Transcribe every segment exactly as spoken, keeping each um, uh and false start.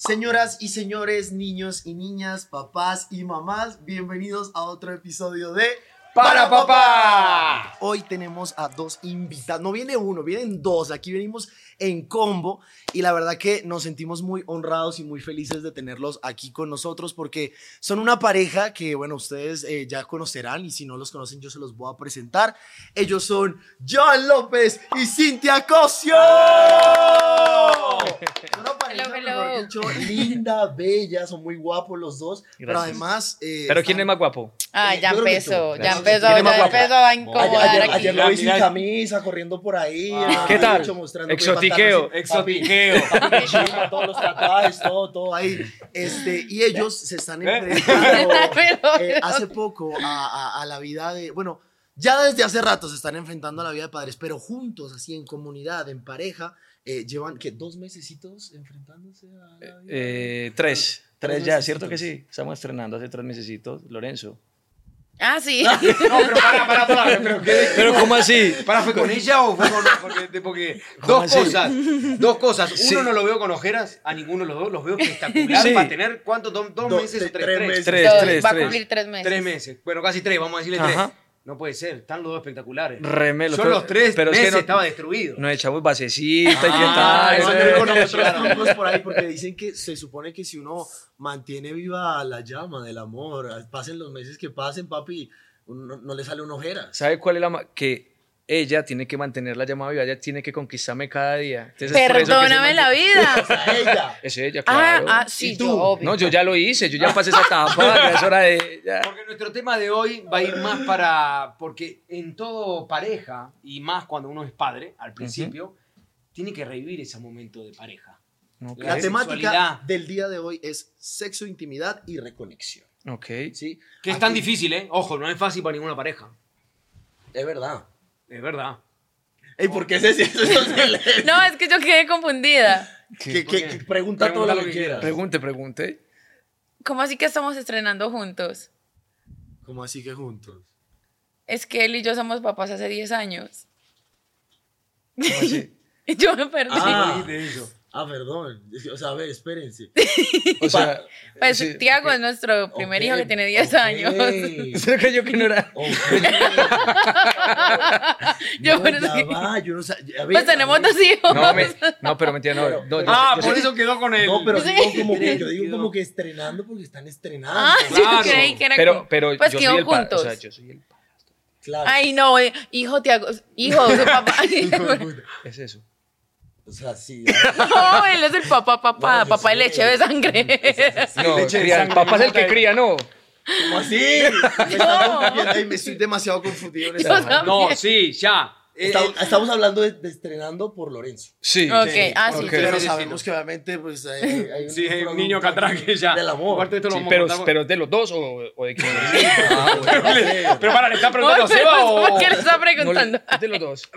Señoras y señores, niños y niñas, papás y mamás, bienvenidos a otro episodio de ¡Para Papá! Hoy tenemos a dos invitados, no viene uno, vienen dos, aquí venimos en combo y la verdad que nos sentimos muy honrados y muy felices de tenerlos aquí con nosotros porque son una pareja que, bueno, ustedes eh, ya conocerán y si no los conocen yo se los voy a presentar. Ellos son Joan López y Cintia Cosio. Una pareja, hello, hello. mejor dicho, linda, bella, son muy guapos los dos, Gracias. pero además... Eh, ¿Pero están... quién es más guapo? Ah, Eh, ya yo creo que empezó, tú. ya Gracias. empezó, ¿Quién es más ya guapo? empezó a Ayer, incomodar ayer, aquí. ayer lo vi sin Mira. camisa, corriendo por ahí. Ah. eh, ¿Qué tal? hecho, mostrando Exotiqueo, que pantalón así, exotiqueo. papi, papi, chimba, todos los tatuajes, todo, todo ahí. Este, y ellos se están ¿Eh? enfrentando Pero- eh, hace poco a, a, a la vida de... Bueno, ya desde hace rato se están enfrentando a la vida de padres, pero juntos, así en comunidad, en pareja, eh, llevan, ¿qué? ¿Dos mesecitos enfrentándose a la vida? Eh, tres. Tres Tres ya, mesecitos. ¿cierto que sí? Estamos estrenando hace tres mesecitos, Lorenzo. Ah, sí. No, pero para, para, para. ¿Pero qué? ¿Pero cómo así? ¿Para fue con ella o fue con.? Porque, porque ¿Cómo dos así? cosas. Dos cosas. Uno Sí. no lo veo con ojeras, a ninguno de los dos los veo espectacular Sí. para tener, ¿cuántos? ¿Dos, dos Dos, meses o tres, tres? tres Tres meses. Tres, Dos, tres, va a tres. cumplir tres meses. Tres meses. Bueno, casi tres, vamos a decirle Ajá. tres. No puede ser, están los dos espectaculares. Remelo. Yo pero- los tres pero es que meses no- estaba destruido. Nos echamos basecita y qué Ah, tal. eso no, yo no, con no, otros claro. trucos por ahí porque dicen que se supone que si uno mantiene viva la llama del amor, pasen los meses que pasen, papi, no, no le sale una ojera. ¿Sabe cuál es la ma- que ella tiene que mantener la llama viva, ella tiene que conquistarme cada día? Entonces, es por eso que se Perdóname la mantiene- vida. A ella. Es ella, Ah, claro. ah, sí, ¿Y tú? yo, obvio. No, yo ya lo hice, yo ya pasé esa etapa, ya es hora de... ya. Porque nuestro tema de hoy va a ir más para. Porque en todo pareja, y más cuando uno es padre, al principio, tiene que revivir ese momento de pareja. Ok. La La temática sexualidad. del día de hoy es sexo, intimidad y reconexión. Ok. ¿Sí? Que es tan Aquí- difícil, ¿eh? Ojo, no es fácil para ninguna pareja. Es verdad. Es verdad. Ey, ¿por qué se eso es silencio? No, es que yo quedé confundida. Que, ¿Por que- qué? que pregunta todo Pregunta lo que quieras. Pregunte, pregunte. ¿Cómo así que estamos estrenando juntos? ¿Cómo así que juntos? Es que él y yo somos papás hace diez años. ¿Cómo así? Y yo me perdí. Ah. de eso. Ah, perdón. Es que, o sea, a ver, espérense. O sea, Pues sí, Tiago es nuestro primer hijo que tiene diez años. ¿usted creyó que no era? Ok. Yo No, por eso ya que- va, yo no sé. a ver, Pues tenemos a ver. dos hijos. No, me- no, pero mentira, no. Pero- no, yo- Ah, yo por sé- eso quedó con él. No, pero Sí. digo como que, yo Sí. digo como que estrenando porque están estrenando. Ah, yo Claro. creí que era Pero, como- pero pues yo que soy iban el pa- juntos. O sea, yo soy el pa- Claro. Ay, no, eh, hijo Tiago, hijo, su papá. Hijo de puta. Es eso. O sea, sí. No, él es el papá, papá, No, yo papá de sé. leche de sangre. No, leche de cría, el sangre, papá es el nota que de- cría, no. ¿Cómo así? Me, está confundiendo. Ay, me estoy demasiado confundido en Yo esta. también. No, sí, ya. Eh, Estamos, eh, estamos hablando de, de estrenando por Lorenzo. Sí. Ok, Sí, ah, sí. ok. sí, Pero sí. sabemos que obviamente pues hay, hay un, Sí, hay un producto niño que atraque aquí ya. del amor. Aparte de esto lo Sí, vamos a pero, contar- pero ¿de los dos o, o de quién? Ah, bueno, no sé. Pero para, ¿le está Ay, preguntando a pero Seba o...? ¿por qué le está No, preguntando? le- de los dos.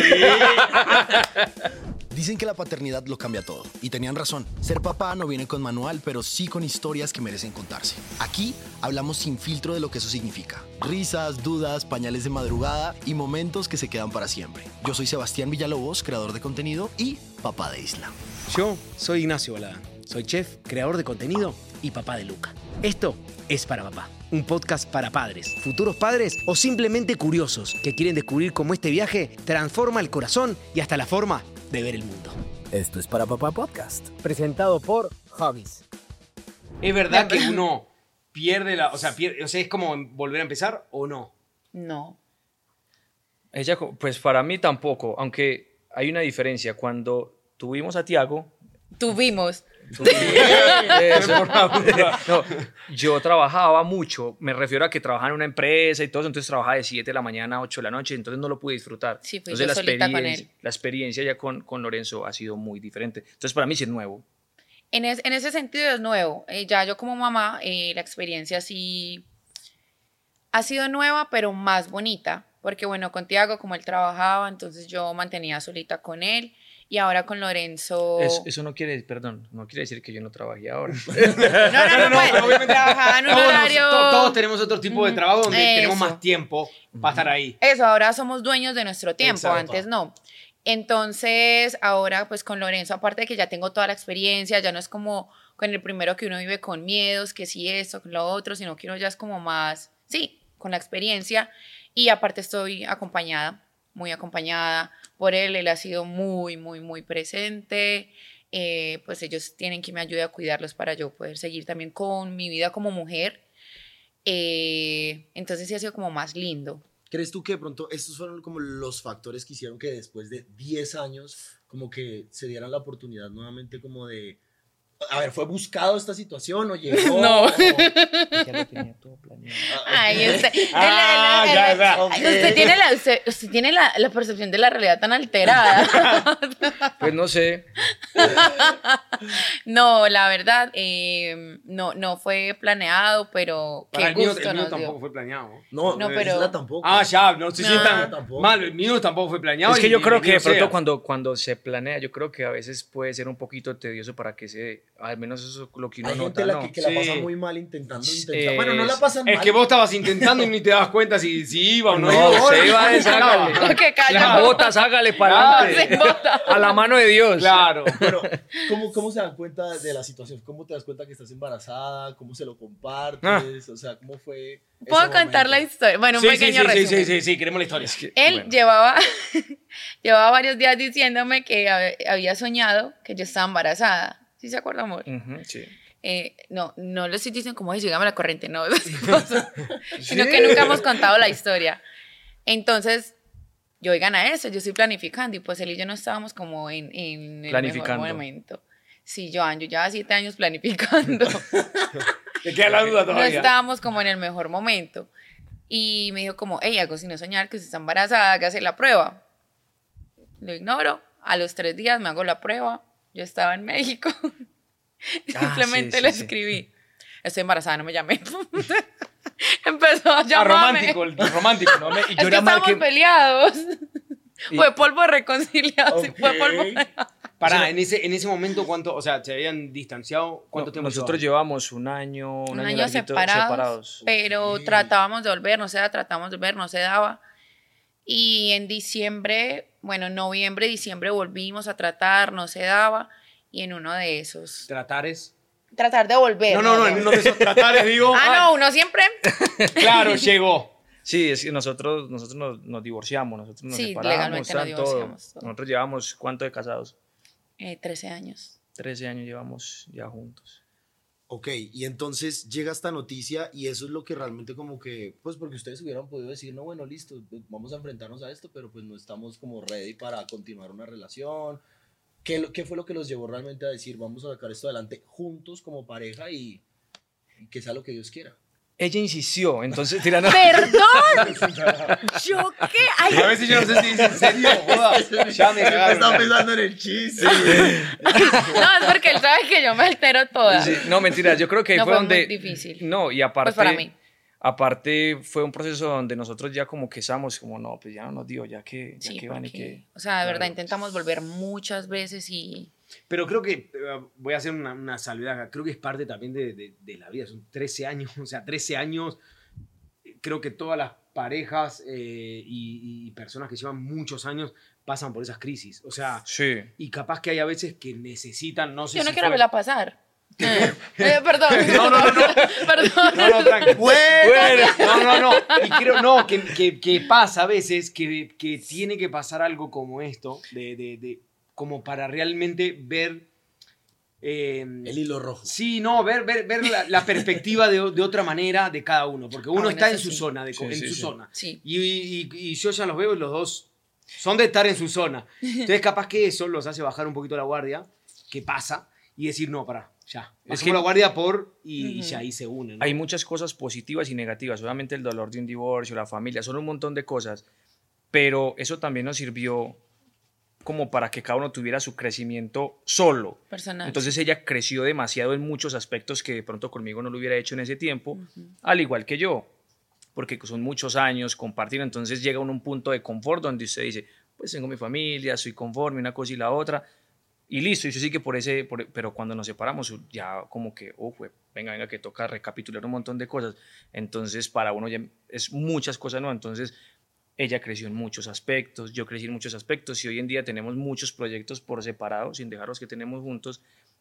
Dicen que la paternidad lo cambia todo, y tenían razón. Ser papá no viene con manual, pero sí con historias que merecen contarse. Aquí hablamos sin filtro de lo que eso significa. Risas, dudas, pañales de madrugada y momentos que se quedan para siempre. Yo soy Sebastián Villalobos, creador de contenido y papá de Isla. Yo soy Ignacio Baladán, soy chef, creador de contenido y papá de Luca. Esto es Para Papá, un podcast para padres, futuros padres o simplemente curiosos que quieren descubrir cómo este viaje transforma el corazón y hasta la forma de ver el mundo. Esto es Para Papá Podcast. Presentado por Hobbies. ¿Es verdad que uno pierde la... O sea, pierde, o sea, ¿es como volver a empezar o no? No. Ella, co- pues para mí tampoco, aunque hay una diferencia. Cuando tuvimos a Tiago, Tuvimos. eso, no, yo trabajaba mucho, me refiero a que trabajaba en una empresa y todo eso, entonces trabajaba de siete de la mañana a ocho de la noche, entonces no lo pude disfrutar. Sí, fui entonces yo la solita con experiencia, él. la experiencia ya con, con Lorenzo ha sido muy diferente. Entonces para mí sí es nuevo. En, es- en ese sentido es nuevo. Eh, ya yo como mamá, eh, la experiencia sí ha sido nueva, pero más bonita. Porque bueno, con Tiago, como él trabajaba, entonces yo mantenía solita con él. Y ahora con Lorenzo... Es- eso no quiere, perdón, no quiere decir que yo no trabajé ahora. No, no, no, pues, obviamente trabajaba en un todos, horario... to- todos tenemos otro tipo de trabajo donde Eso. tenemos más tiempo para estar ahí. Eso, ahora somos dueños de nuestro tiempo, Exacto. antes no. Entonces, ahora pues con Lorenzo, aparte de que ya tengo toda la experiencia, ya no es como, con el primero que uno vive con miedos, que sí esto, que lo otro, sino que uno ya es como más, sí, con la experiencia. Y aparte estoy acompañada, muy acompañada por él. Él ha sido muy, muy, muy presente. Eh, pues ellos tienen que me ayude a cuidarlos para yo poder seguir también con mi vida como mujer. Eh, entonces sí ha sido como más lindo. ¿Crees tú que de pronto estos fueron como los factores que hicieron que después de diez años como que se dieran la oportunidad nuevamente como de... A ver, ¿fue buscado esta situación o llegó? No. O... Ya lo tenía todo planeado. Ay, usted, Ah, el- el- el- ya, el- ya. ay, usted tiene, la, usted, usted tiene la, la percepción de la realidad tan alterada. Pues no sé. No, la verdad, eh, no, no fue planeado, pero Para qué el mío, gusto el mío nos tampoco dio. fue planeado. No, No, no, pero- pero... tampoco. Ah, ya, no se No. sientan Tampoco. mal. El mío tampoco fue planeado. Es que y yo creo que de bienvenido pronto sea. cuando, cuando se planea, yo creo que a veces puede ser un poquito tedioso para que se, al menos eso es lo que uno Hay nota, gente la ¿no? que, que la Sí. pasa muy mal intentando, Es- intentando. Bueno, no la pasan Es mal. que vos estabas intentando y ni te dabas cuenta si, si iba o no, No, iba. se iba a deshagarle. Claro. Que calla. Las botas, hágale para Claro, adelante. se bota. A la mano de Dios. Claro. Pero, ¿cómo, ¿cómo se dan cuenta de la situación? ¿Cómo te das cuenta que estás embarazada? ¿Cómo se lo compartes? Ah. O sea, ¿cómo fue? ¿Puedo ese contar momento? la historia? Bueno, un Sí, sí, pequeño sí, sí, resumen. sí, sí, sí, queremos la historia. Él Bueno. llevaba, llevaba varios días diciéndome que hab- había soñado que yo estaba embarazada. ¿Sí se acuerda, amor? Ujú, sí. Eh, no, no lo estoy diciendo como, ay, llegame la corriente, no, sino que nunca hemos contado la historia. Entonces, yo oigan a eso, yo estoy planificando y pues él y yo no estábamos como en, en el Planificando. mejor momento. Sí, Joan, yo llevaba siete años planificando. Te queda la duda No todavía. estábamos como en el mejor momento. Y me dijo como, hey, algo sin no soñar que se está embarazada, que hace la prueba. Lo ignoro. A los tres días me hago la prueba. Yo estaba en México. Simplemente sí, le sí, sí. escribí. Estoy embarazada, no me llamé. Empezó a Ah, llamarme. romántico, el romántico. ¿no? Me- y Es yo que era mal estábamos que... peleados. Y- Fue polvo de reconciliados. sí, Fue Ok. polvo de- Pará, en ese, en ese momento, ¿cuánto? O sea, ¿se habían distanciado? ¿Cuánto No, tiempo nosotros llevaban? llevamos un año, un, un año, año larguito separados, separados. pero Ok. tratábamos de volver, no se daba, tratábamos de volver, no se daba. Y en diciembre, bueno, en noviembre, diciembre volvimos a tratar, no se daba. Y en uno de esos, ¿Tratares? tratar de volver. No, no, no, en uno de esos tratares, digo. Ah, no, uno siempre. Claro, llegó. Sí, es que nosotros, nosotros nos, nos divorciamos, nosotros nos Sí, separamos, legalmente nos tan todo. divorciamos, todo. Nosotros llevamos, ¿cuánto de casados? Eh, trece años. trece años llevamos ya juntos. Ok, y entonces llega esta noticia y eso es lo que realmente como que, pues porque ustedes hubieran podido decir, no, bueno, listo, pues, vamos a enfrentarnos a esto, pero pues no estamos como ready para continuar una relación. ¿Qué, lo- qué fue lo que los llevó realmente a decir, vamos a sacar esto adelante juntos como pareja y, y que sea lo que Dios quiera? Ella insistió, entonces tirando... ¡Perdón! ¿Yo qué? Ay, A veces yo no sé si es en serio, joda. Ya me cagaron. pensando en el chiste. no, es porque él sabe que yo me altero toda. Sí, no, mentira, yo creo que ahí No, fue, fue donde... muy difícil. No, y aparte... Pues para mí. Aparte fue un proceso donde nosotros ya como que estábamos como, no, pues ya no nos dio, ya que, ya Sí, que van y porque, que... o sea, de verdad Claro. intentamos volver muchas veces y Pero creo que, eh, voy a hacer una, una salvedad acá, creo que es parte también de, de- de la vida, son trece años, o sea, trece años, eh, creo que todas las parejas eh, y, y personas que llevan muchos años pasan por esas crisis, o sea, Sí. y capaz que hay a veces que necesitan, no sé yo no si quiero fue- verla pasar. Eh, eh, perdón. No, no, no, no. Perdón. No, no, tranqui. Bueno, No, no, no. Y creo, no, que, que, que pasa a veces que, que tiene que pasar algo como esto, de, de, de- como para realmente ver. eh, el hilo rojo. Sí, no, ver, ver, ver la, la perspectiva de, de otra manera de cada uno, porque uno bueno, está en eso su sí. zona, de, co- Sí, en sí, su sí. zona. Sí. Y, y- y yo ya los veo y los dos son de estar en su zona. Entonces, capaz que eso los hace bajar un poquito la guardia, que pasa, y decir, no, pará, ya. Bajamos que- la guardia por, y, y Ujú. ya ahí se unen. ¿no? Hay muchas cosas positivas y negativas. Obviamente el dolor de un divorcio, la familia, son un montón de cosas. Pero eso también nos sirvió como para que cada uno tuviera su crecimiento solo. Personal. Entonces ella creció demasiado en muchos aspectos que de pronto conmigo no lo hubiera hecho en ese tiempo, al igual que yo, porque son muchos años compartir. Entonces llega uno a un punto de confort donde usted dice, pues tengo mi familia, soy conforme, una cosa y la otra. Y listo, y yo sí que por ese, por- pero cuando nos separamos ya como que, oh, fue, venga, venga, que toca recapitular un montón de cosas. Entonces para uno ya es muchas cosas, ¿no? Entonces ella creció en muchos aspectos, yo crecí en muchos aspectos y hoy en día tenemos muchos proyectos por separado, sin dejar los que tenemos juntos,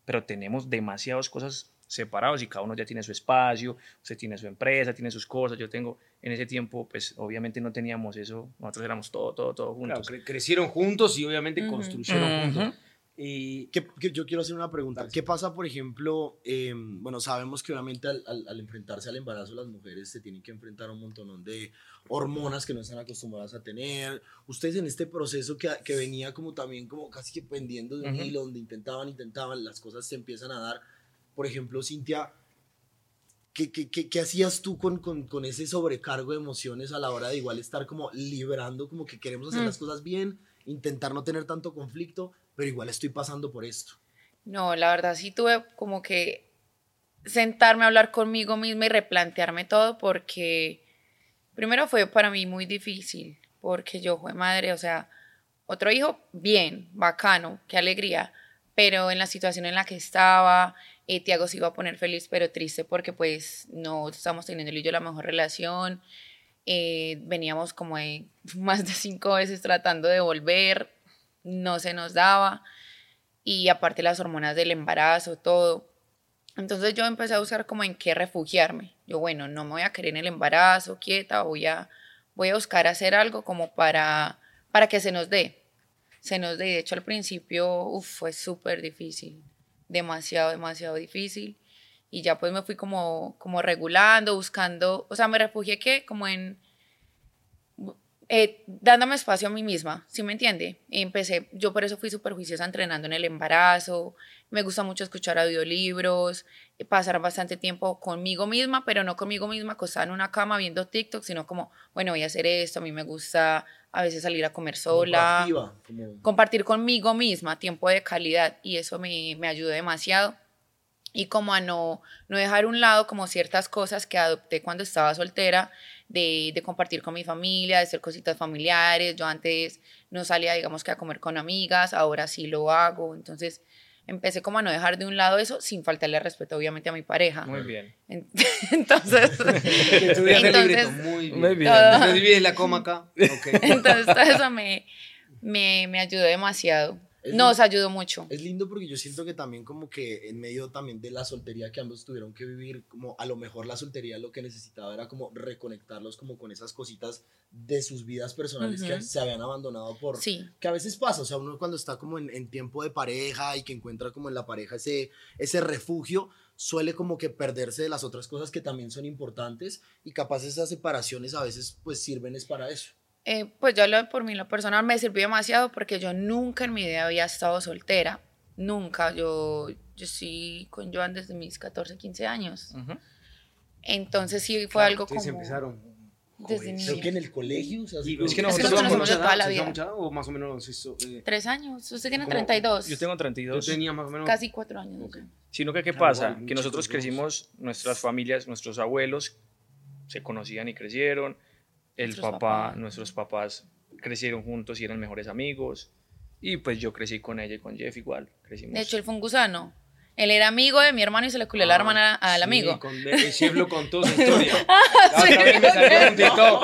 pero tenemos demasiadas cosas separados y cada uno ya tiene su espacio, usted tiene su empresa, tiene sus cosas, yo tengo, en ese tiempo, pues obviamente no teníamos eso, nosotros éramos todo, todo, todo juntos. Claro, cre- crecieron juntos y obviamente Ujú. construyeron Ujú. juntos. Y ¿Qué- qué- yo quiero hacer una pregunta. ¿Qué pasa, por ejemplo? eh, bueno, sabemos que obviamente al, al- al enfrentarse al embarazo las mujeres se tienen que enfrentar a un montón de hormonas que no están acostumbradas a tener. Ustedes en este proceso que, que venía como también como casi que pendiendo de un Ujú. hilo, donde intentaban, intentaban, las cosas se empiezan a dar. Por ejemplo, Cintia, ¿qué, qué, qué, qué hacías tú con, con, con ese sobrecargo de emociones a la hora de igual estar como liberando, como que queremos hacer Mm. las cosas bien, intentar no tener tanto conflicto, pero igual estoy pasando por esto? No, la verdad sí tuve como que sentarme a hablar conmigo misma y replantearme todo porque primero fue para mí muy difícil porque yo fui madre, o sea, otro hijo, bien, bacano, qué alegría, pero en la situación en la que estaba, eh, Tiago se iba a poner feliz pero triste porque pues no estamos teniendo él y yo la mejor relación, eh, veníamos como de más de cinco veces tratando de volver, no se nos daba. Y aparte las hormonas del embarazo, todo. Entonces yo empecé a buscar como en qué refugiarme. Yo, bueno, no me voy a querer en el embarazo, quieta, voy a, voy a buscar hacer algo como para, para que se nos dé. Se nos dé. De hecho, al principio, uf, fue súper difícil. Demasiado, demasiado difícil. Y ya pues me fui como, como regulando, buscando, o sea, me refugié que como en... Eh, dándome espacio a mí misma, ¿sí me entiende? Empecé, yo por eso fui súper juiciosa entrenando en el embarazo, me gusta mucho escuchar audiolibros, eh, pasar bastante tiempo conmigo misma, pero no conmigo misma acostada en una cama viendo TikTok, sino como, bueno, voy a hacer esto, a mí me gusta a veces salir a comer Como sola, proactiva, como- compartir conmigo misma tiempo de calidad y eso me, me ayudó demasiado. Y como a no, no dejar a un lado como ciertas cosas que adopté cuando estaba soltera, de, de compartir con mi familia, de hacer cositas familiares. Yo antes no salía, digamos, que a comer con amigas, ahora sí lo hago. Entonces empecé como a no dejar de un lado eso, sin faltarle respeto obviamente a mi pareja. Muy bien. En- Entonces, que tuvieras el Entonces- libreto, muy bien. Muy bien. Todo- Después divides la coma acá. Ok. entonces todo eso me, me, me ayudó demasiado. Es Nos un- ayudó mucho. Es lindo porque yo siento que también como que en medio también de la soltería que ambos tuvieron que vivir, como a lo mejor la soltería lo que necesitaba era como reconectarlos como con esas cositas de sus vidas personales que Ujú. se habían abandonado por... Sí. Que a veces pasa, o sea, uno cuando está como en, en tiempo de pareja y que encuentra como en la pareja ese, ese refugio, suele como que perderse de las otras cosas que también son importantes y capaz esas separaciones a veces pues sirven es para eso. Eh, pues yo hablo por mí, lo personal me sirvió demasiado porque yo nunca en mi vida había estado soltera, nunca, yo, yo estoy con Joan desde mis catorce, quince años, Ujú. entonces sí fue Claro, algo ustedes como... empezaron. Desde jóvenes. mi- Creo que en el colegio, o sea, Y- sí, Es que ¿se nosotros hizo somos mucha de toda edad? la ¿Se hizo vida. mucha edad o más o menos eso? eh, Tres años, usted tiene ¿Cómo? treinta y dos, Yo tengo treinta y Yo dos. tenía más o menos... casi cuatro años. Ok. Sino que, ¿qué Claro, pasa? igual, Que muy nosotros chicos, crecimos, nuestras familias, nuestros abuelos se conocían y crecieron, el Nuestros papá, papás. nuestros papás crecieron juntos y eran mejores amigos, y pues yo crecí con ella y con Jeff igual, crecimos. De hecho, él fue un gusano. Él era amigo de mi hermano y se le culió la Ah, hermana al sí, amigo. Con, el chef lo contó su historia. La sí, otra vez me salió en un TikTok.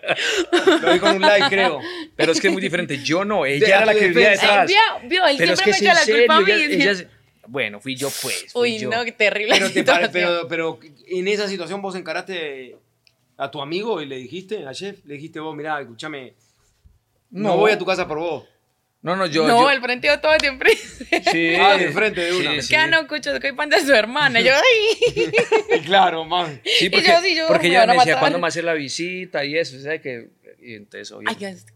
Lo vi con un like, creo. Pero es que es muy diferente, yo no, ella De- era la de que vivía defensa. Ay, detrás. vio, vio, él Pero es siempre que me es echa en la culpa a mí. serio, ella- ella- bueno, fui yo pues, fui Uy, yo. no, qué terrible. Pero, te situación. pare- pero, pero en esa situación vos encaraste a tu amigo y le dijiste, a Chef, le dijiste vos, mirá, escúchame, no. No. voy a tu casa por vos. No, no, yo... no, yo- el frente todo siempre. sí. Ah, de frente de una. Sí, sí. ¿Qué no, cucho? Soy pan de su hermana. Yo, ay. Y claro, man. Sí, Y porque, yo, sí, yo, porque me ella van a me decía matar. cuándo me hace la visita y eso, ¿sabes que Y entonces, obvio. Ay, es-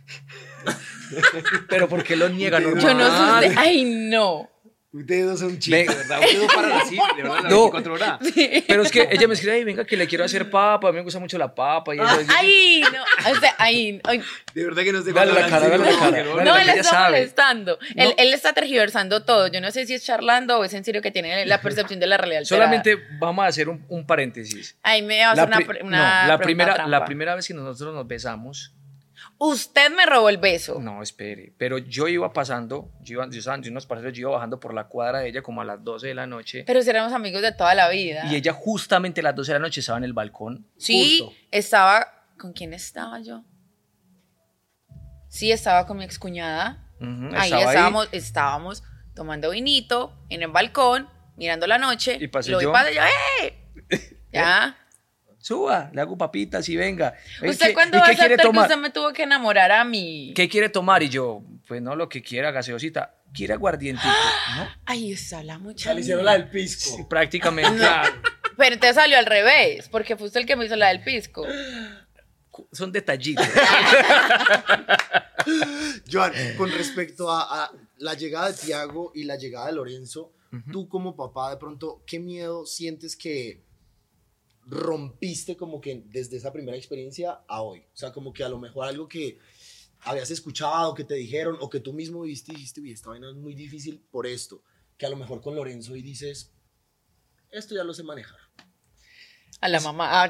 Pero ¿por qué lo niega normal? yo no sé. usted- Ay, no. Ustedes dos son chicos, Ve- ¿verdad? Ustedes dos paran así, de verdad, las No. veinticuatro horas. Pero es que ella me escribe, ay, venga, que le quiero hacer papa, a mí me gusta mucho la papa. Y eso. Ay, no. O sea, ay, ay. De verdad que no sé Dale cuándo la cara, hablan dale la así, cara. que no- Dale No, la él que ella está sabe. molestando. Él, No. él está tergiversando todo. Yo no sé si es charlando o es en serio que tiene la percepción de la realidad alterada. Solamente vamos a hacer un, un paréntesis. Ay, me va a hacer una, pri- pre- no, una la, pregunta primera, trampa. la primera vez que nosotros nos besamos, Usted me robó el beso. no, espere, pero yo iba pasando, yo iba, yo estaba en unos parceros, yo iba bajando por la cuadra de ella como a las doce de la noche, Pero si éramos amigos de toda la vida. y ella justamente a las doce de la noche estaba en el balcón. Sí, justo. estaba... ¿Con quién estaba yo? Sí, estaba con mi excuñada. Ujú, Ahí estaba estábamos, estábamos tomando vinito en el balcón, mirando la noche. Y pasé lo vi yo. pasar, yo, ¡eh! Ya. Suba, le hago papitas y venga. ¿Usted ¿Qué- cuándo y va a qué quiere aceptar que tomar? usted me tuvo que enamorar a mí? ¿Qué quiere tomar? Y yo, pues no, lo que quiera, gaseosita. ¿Quiere aguardientico? ¿No? Ay, está la muchacha. Ya le hicieron la del pisco. Sí, prácticamente. Pero entonces salió al revés, porque fue usted el que me hizo la del pisco. Son detallitos. Joan, con respecto a, a la llegada de Tiago y la llegada de Lorenzo, Ujú. tú como papá, de pronto, ¿qué miedo sientes que rompiste como que desde esa primera experiencia a hoy? O sea, como que a lo mejor algo que habías escuchado, que te dijeron, o que tú mismo viste y dijiste, uy, esta vaina es muy difícil por esto, que a lo mejor con Lorenzo y dices, esto ya lo sé manejar. A la mamá. Ah,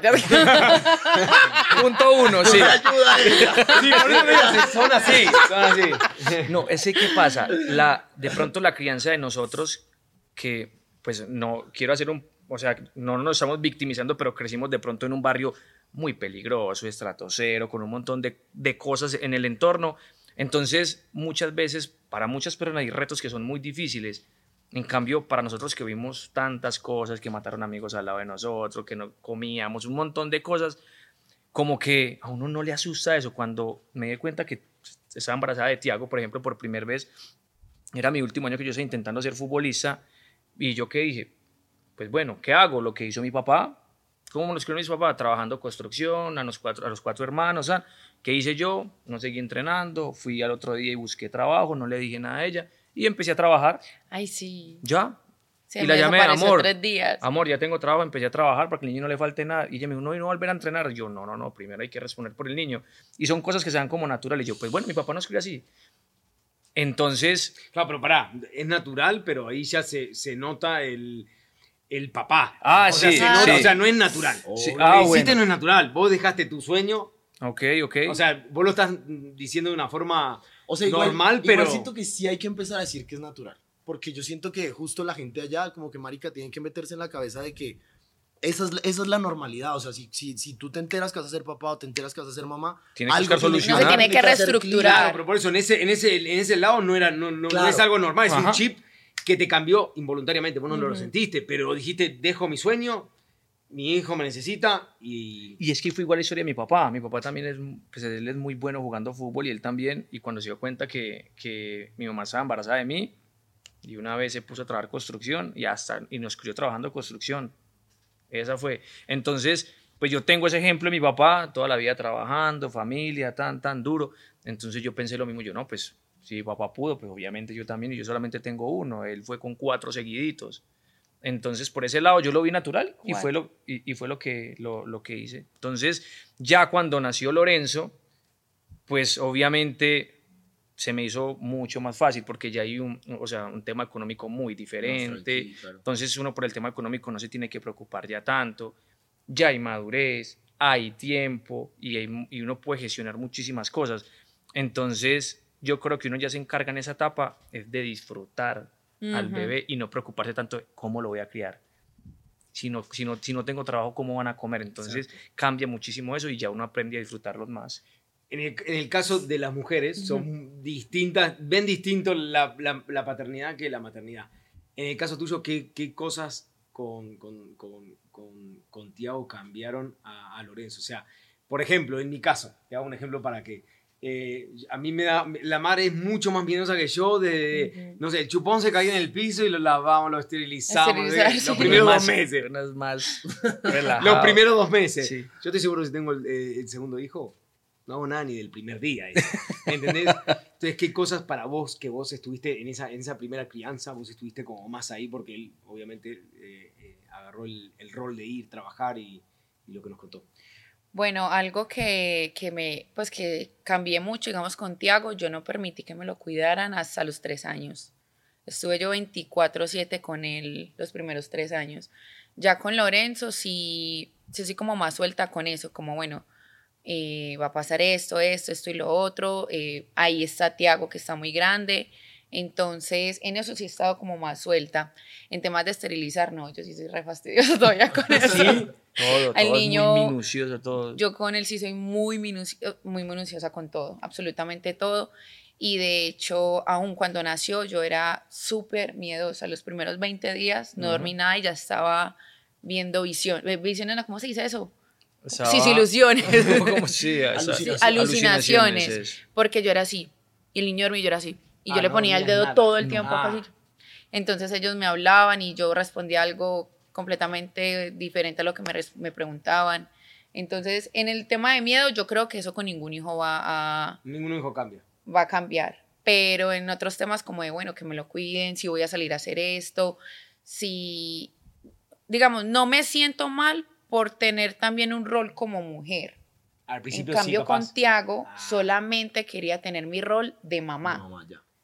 Punto uno, sí. Ayuda a ella. Sí, por eso me digas, son así, son así. No, ese qué pasa. La, de pronto la crianza de nosotros, que pues no quiero hacer un, o sea, no nos estamos victimizando, pero crecimos de pronto en un barrio muy peligroso, estrato cero, con un montón de, de cosas en el entorno. Entonces, muchas veces, para muchas personas hay retos que son muy difíciles. En cambio, para nosotros que vimos tantas cosas, que mataron amigos al lado de nosotros, que no comíamos, un montón de cosas, como que a uno no le asusta eso. Cuando me di cuenta que estaba embarazada de Tiago, por ejemplo, por primera vez, era mi último año que yo estaba intentando ser futbolista, y yo qué dije, pues bueno, ¿qué hago? Lo que hizo mi papá. ¿Cómo nos crió mi papá? Trabajando construcción, a los cuatro, a los cuatro hermanos. ¿Ah? ¿Qué hice yo? No seguí entrenando, fui al otro día y busqué trabajo, no le dije nada a ella, y empecé a trabajar. Ay, sí. ¿Ya? Se y me la llamé, desapareció amor, tres días. amor, ya tengo trabajo, empecé a trabajar para que el niño no le falte nada. Y ella me dijo, no, y no volver a entrenar. Yo, no, no, no, primero hay que responder por el niño. Y son cosas que se dan como naturales. Y yo, pues bueno, mi papá nos crió así. Entonces, Claro, pero pará, es natural, pero ahí ya se, se nota el, el papá. Ah, o sea, sí, se nota, sí. o sea, no es natural. Sí, Lo ah, que hiciste bueno. no es natural. Vos dejaste tu sueño. ok, ok. O sea, vos lo estás diciendo de una forma O sea, igual, normal, igual pero... siento que sí hay que empezar a decir que es natural. Porque yo siento que justo la gente allá, como que marica, tienen que meterse en la cabeza de que esa es, esa es la normalidad. O sea, si, si, si tú te enteras que vas a ser papá o te enteras que vas a ser mamá, Tienes que algo buscar tiene solucionar. No, se tiene que hacer reestructurar. Claro, pero por eso en ese, en ese, en ese lado no, era, no, no, Claro. no es algo normal, es Ajá. un chip que te cambió involuntariamente. Vos no lo Ujú. sentiste, pero dijiste, dejo mi sueño, mi hijo me necesita y... Y es que fue igual la historia de mi papá. Mi papá también es, pues él es muy bueno jugando fútbol y él también. Y cuando se dio cuenta que, que mi mamá estaba embarazada de mí, y una vez se puso a trabajar construcción y, hasta, y nos crió trabajando construcción. Esa fue. Entonces, pues yo tengo ese ejemplo de mi papá, toda la vida trabajando, familia, tan, tan duro. Entonces yo pensé lo mismo. Yo, no, pues si mi papá pudo, pues obviamente yo también. Y yo solamente tengo uno. Él fue con cuatro seguiditos. Entonces, por ese lado yo lo vi natural y fue lo, y, y fue lo que, lo, lo que hice. Entonces, ya cuando nació Lorenzo, pues obviamente se me hizo mucho más fácil porque ya hay un, o sea, un tema económico muy diferente. Sí, claro. Entonces, uno por el tema económico no se tiene que preocupar ya tanto. Ya hay madurez, hay tiempo y, hay, y uno puede gestionar muchísimas cosas. Entonces, yo creo que uno ya se encarga en esa etapa es de disfrutar al Ujú. bebé y no preocuparse tanto de cómo lo voy a criar. Si no, si no, si no tengo trabajo, ¿cómo van a comer? Entonces cambia muchísimo eso y ya uno aprende a disfrutarlos más. En el, en el caso de las mujeres, son distintas, ven distinto la, la, la paternidad que la maternidad. En el caso tuyo, ¿qué, qué cosas con, con, con, con, con Tiago cambiaron a, a Lorenzo? O sea, por ejemplo, en mi caso, te hago un ejemplo para que eh, a mí me da, la madre es mucho más miedosa que yo, de, Ujú. no sé, el chupón se caía en el piso y lo lavamos, lo esterilizamos, Esterilizar, ¿eh? sí. Los primeros Uno es dos más- meses. uno es más relajado. Los primeros dos meses. Sí. Yo estoy seguro que si tengo el, eh, el segundo hijo, no hago nada ni del primer día. ¿eh? ¿Entendés? Entonces, ¿qué cosas para vos que vos estuviste en esa, en esa primera crianza, vos estuviste como más ahí porque él obviamente eh, eh, agarró el, el rol de ir, trabajar y, y lo que nos contó? Bueno, algo que, que me, pues que cambié mucho, digamos, con Tiago, yo no permití que me lo cuidaran hasta los tres años. Estuve yo veinticuatro siete con él los primeros tres años. Ya con Lorenzo sí, sí soy como más suelta con eso, como bueno, eh, va a pasar esto, esto, esto y lo otro. Eh, ahí está Tiago, que está muy grande. Entonces, en eso sí he estado como más suelta. En temas de esterilizar, no, yo sí soy re fastidiosa todavía con eso. Sí, todo, Al todo niño- es muy minucioso, todo. Yo con él sí soy muy, minuci- muy minuciosa con todo, absolutamente todo. Y de hecho, aún cuando nació, yo era súper miedosa. Los primeros veinte días no dormí nada y ya estaba viendo visión. Visiones, ¿no? ¿Cómo se dice eso? Estaba- Sí, sí, ilusiones. ¿Cómo sí, esa- Sí, Alucinaciones. alucinaciones. eso. Porque yo era así. Y el niño dormía y yo era así. Y Ah, yo le no ponía el dormías dedo nada. todo el tiempo. Ah. Así. Entonces ellos me hablaban y yo respondía algo completamente diferente a lo que me, res- me preguntaban. Entonces, en el tema de miedo, yo creo que eso con ningún hijo va a, Ningún hijo cambia. va a cambiar. Pero en otros temas como de, bueno, que me lo cuiden, si voy a salir a hacer esto, si, digamos, no me siento mal por tener también un rol como mujer. Al En principio cambio, sí, capaz. con Tiago Ah. solamente quería tener mi rol de mamá. No, mamá, ya.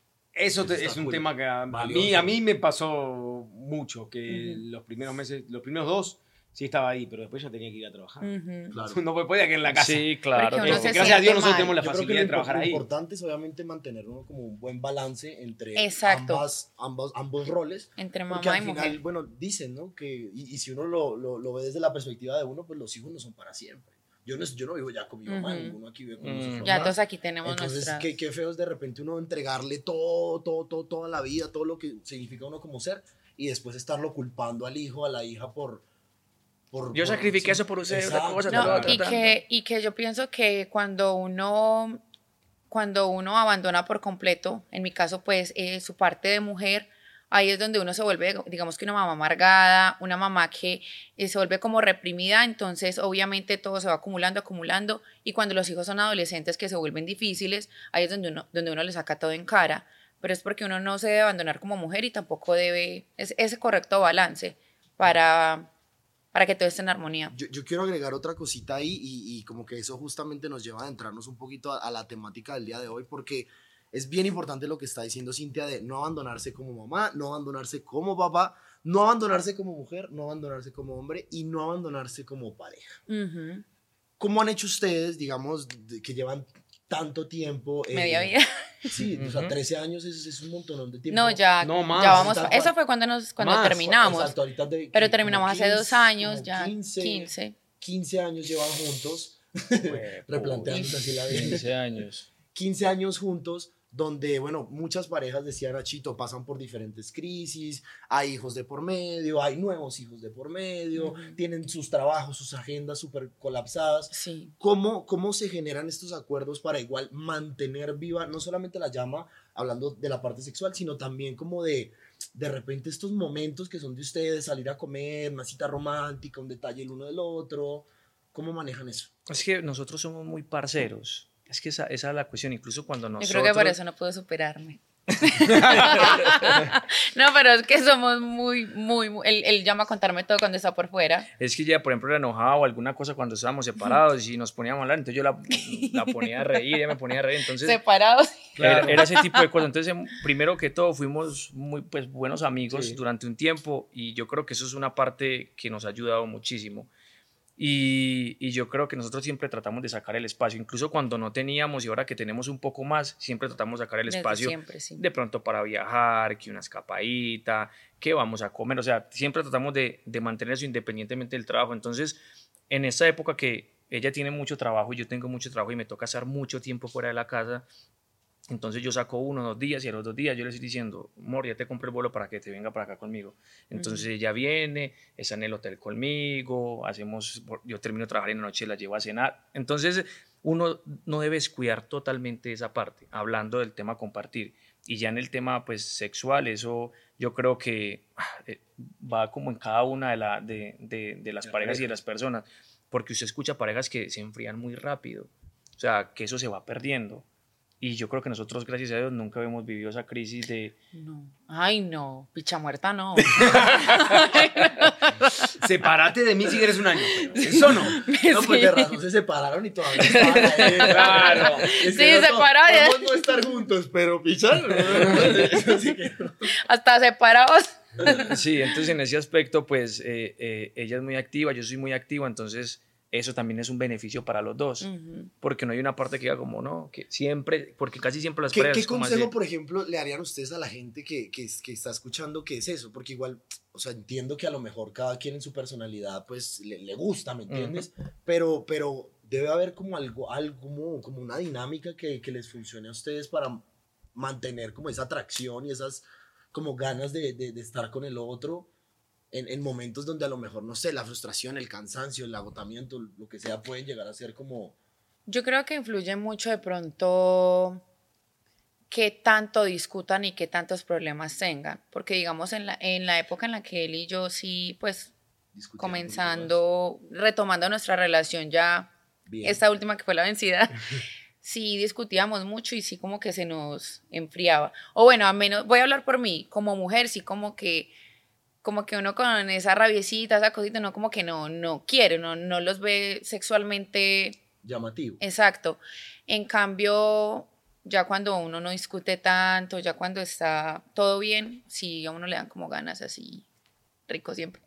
Eso te- Eso es está un cool. tema que a, a mí, Valioso. a mí me pasó mucho, que Ujú. los primeros meses, los primeros dos, sí estaba ahí, pero después ya tenía que ir a trabajar. Ujú. Claro. No podía quedar en la casa. Sí, claro. Porque uno todo. se Gracias a Dios siente nosotros mal. tenemos la Yo creo que facilidad lo de trabajar impor- ahí. Lo importante es obviamente mantener uno como un buen balance entre Exacto. ambas, ambos, ambos roles. Entre Porque mamá al y final, mujer. bueno, dicen, ¿no? Que, y, y si uno lo, lo, lo ve desde la perspectiva de uno, pues los hijos no son para siempre. Yo no, yo no vivo ya con mi mamá, Ujú. ninguno aquí vive con Mm. nosotros. Ya más. todos aquí tenemos Entonces, nuestras... qué, qué feo es de repente uno entregarle todo, todo, todo, toda la vida, todo lo que significa uno como ser, y después estarlo culpando al hijo, a la hija por... por Yo por- sacrifiqué sí. eso por usted, otra Exacto, cosa, No, tal, y tal, que, y que yo pienso que cuando uno, cuando uno abandona por completo, en mi caso, pues, eh, su parte de mujer, ahí es donde uno se vuelve, digamos que una mamá amargada, una mamá que eh, se vuelve como reprimida, entonces obviamente todo se va acumulando, acumulando, y cuando los hijos son adolescentes que se vuelven difíciles, ahí es donde uno, donde uno le saca todo en cara, pero es porque uno no se debe abandonar como mujer y tampoco debe, es ese correcto balance para, para que todo esté en armonía. Yo, yo quiero agregar otra cosita ahí y, y como que eso justamente nos lleva a adentrarnos un poquito a, a la temática del día de hoy porque es bien importante lo que está diciendo Cintia de no abandonarse como mamá, no abandonarse como papá, no abandonarse como mujer, no abandonarse como hombre y no abandonarse como pareja. Ujú. ¿Cómo han hecho ustedes, digamos, de- que llevan tanto tiempo? eh, Media vida. Sí, o sea, Ujú. trece años es, es un montón de tiempo. No, ya, No, más. ya vamos. Tal Eso cual. fue cuando nos cuando Más. terminamos. Exacto, ahorita de- Pero como terminamos hace quince, dos años, como ya quince, quince. quince años llevan juntos, Pues, replanteándose así la vida. quince años. quince años juntos, donde, bueno, muchas parejas, decía Nachito, pasan por diferentes crisis, hay hijos de por medio, hay nuevos hijos de por medio, Ujú. tienen sus trabajos, sus agendas súper colapsadas. Sí. ¿Cómo, ¿Cómo se generan estos acuerdos para igual mantener viva no solamente la llama, hablando de la parte sexual, sino también como de, de repente estos momentos que son de ustedes, salir a comer, una cita romántica, un detalle el uno del otro? ¿Cómo manejan eso? Es que nosotros somos muy parceros. Es que esa, esa es la cuestión. Incluso cuando Yo nosotros... creo que por eso no puedo superarme. No, pero es que somos muy, muy, muy- él, él llama a contarme todo cuando está por fuera. Es que ella, por ejemplo, era enojada o alguna cosa cuando estábamos separados y nos poníamos a hablar, entonces yo la, la ponía a reír, ella me ponía a reír, entonces Separados. era, era ese tipo de cosas. Entonces, em, primero que todo, fuimos muy pues, buenos amigos Sí. durante un tiempo y yo creo que eso es una parte que nos ha ayudado muchísimo. Y, y yo creo que nosotros siempre tratamos de sacar el espacio, incluso cuando no teníamos y ahora que tenemos un poco más, siempre tratamos de sacar el Desde espacio siempre, sí. de pronto para viajar, que una escapadita, que vamos a comer, o sea, siempre tratamos de, de mantener eso independientemente del trabajo. Entonces, en esta época que ella tiene mucho trabajo y yo tengo mucho trabajo y me toca estar mucho tiempo fuera de la casa, entonces yo saco uno o dos días y a los dos días yo le estoy diciendo, amor, ya te compré el vuelo para que te venga para acá conmigo. Entonces Ujú. ella viene, está en el hotel conmigo, hacemos, yo termino de trabajar en la noche, la llevo a cenar. Entonces uno no debe descuidar totalmente esa parte, hablando del tema compartir. Y ya en el tema pues sexual, eso yo creo que ah, eh, va como en cada una de, la, de, de, de las De parejas y de parejas. las personas, porque usted escucha parejas que se enfrían muy rápido, o sea, que eso se va perdiendo. Y yo creo que nosotros, gracias a Dios, nunca hemos vivido esa crisis de... No. Ay, no. Picha muerta, no. Sepárate de mí si quieres un año. Pero eso no. No, pues de razón se separaron y todavía estaban ahí. Claro. Es Sí, no, separados, ya. podemos no estar juntos, pero pichar. Eso sí que no. Hasta separados. Sí, entonces en ese aspecto, pues eh, eh, ella es muy activa, yo soy muy activo, entonces eso también es un beneficio para los dos, Ujú. porque no hay una parte que diga como, no, que siempre, porque casi siempre las ¿Qué, parejas qué es como consejo, así. por ejemplo, le harían ustedes a la gente que, que, que está escuchando que es eso? Porque igual, o sea, entiendo que a lo mejor cada quien en su personalidad, pues, le, le gusta, ¿me entiendes? pero, pero debe haber como algo, algo como, como una dinámica que, que les funcione a ustedes para mantener como esa atracción y esas como ganas de, de, de estar con el otro en, en momentos donde a lo mejor, no sé, la frustración, el cansancio, el agotamiento, lo que sea, pueden llegar a ser como... Yo creo que influye mucho de pronto qué tanto discutan y qué tantos problemas tengan, porque digamos en la, en la época en la que él y yo sí, pues comenzando, retomando nuestra relación ya, bien. Esta última que fue la vencida, sí discutíamos mucho y sí como que se nos enfriaba. O bueno, a menos, voy a hablar por mí, como mujer, sí como que, como que uno con esa rabiecita, esa cosita, no como que no, no quiere, no, no los ve sexualmente... llamativo. Exacto. En cambio, ya cuando uno no discute tanto, ya cuando está todo bien, sí a uno le dan como ganas así... rico siempre.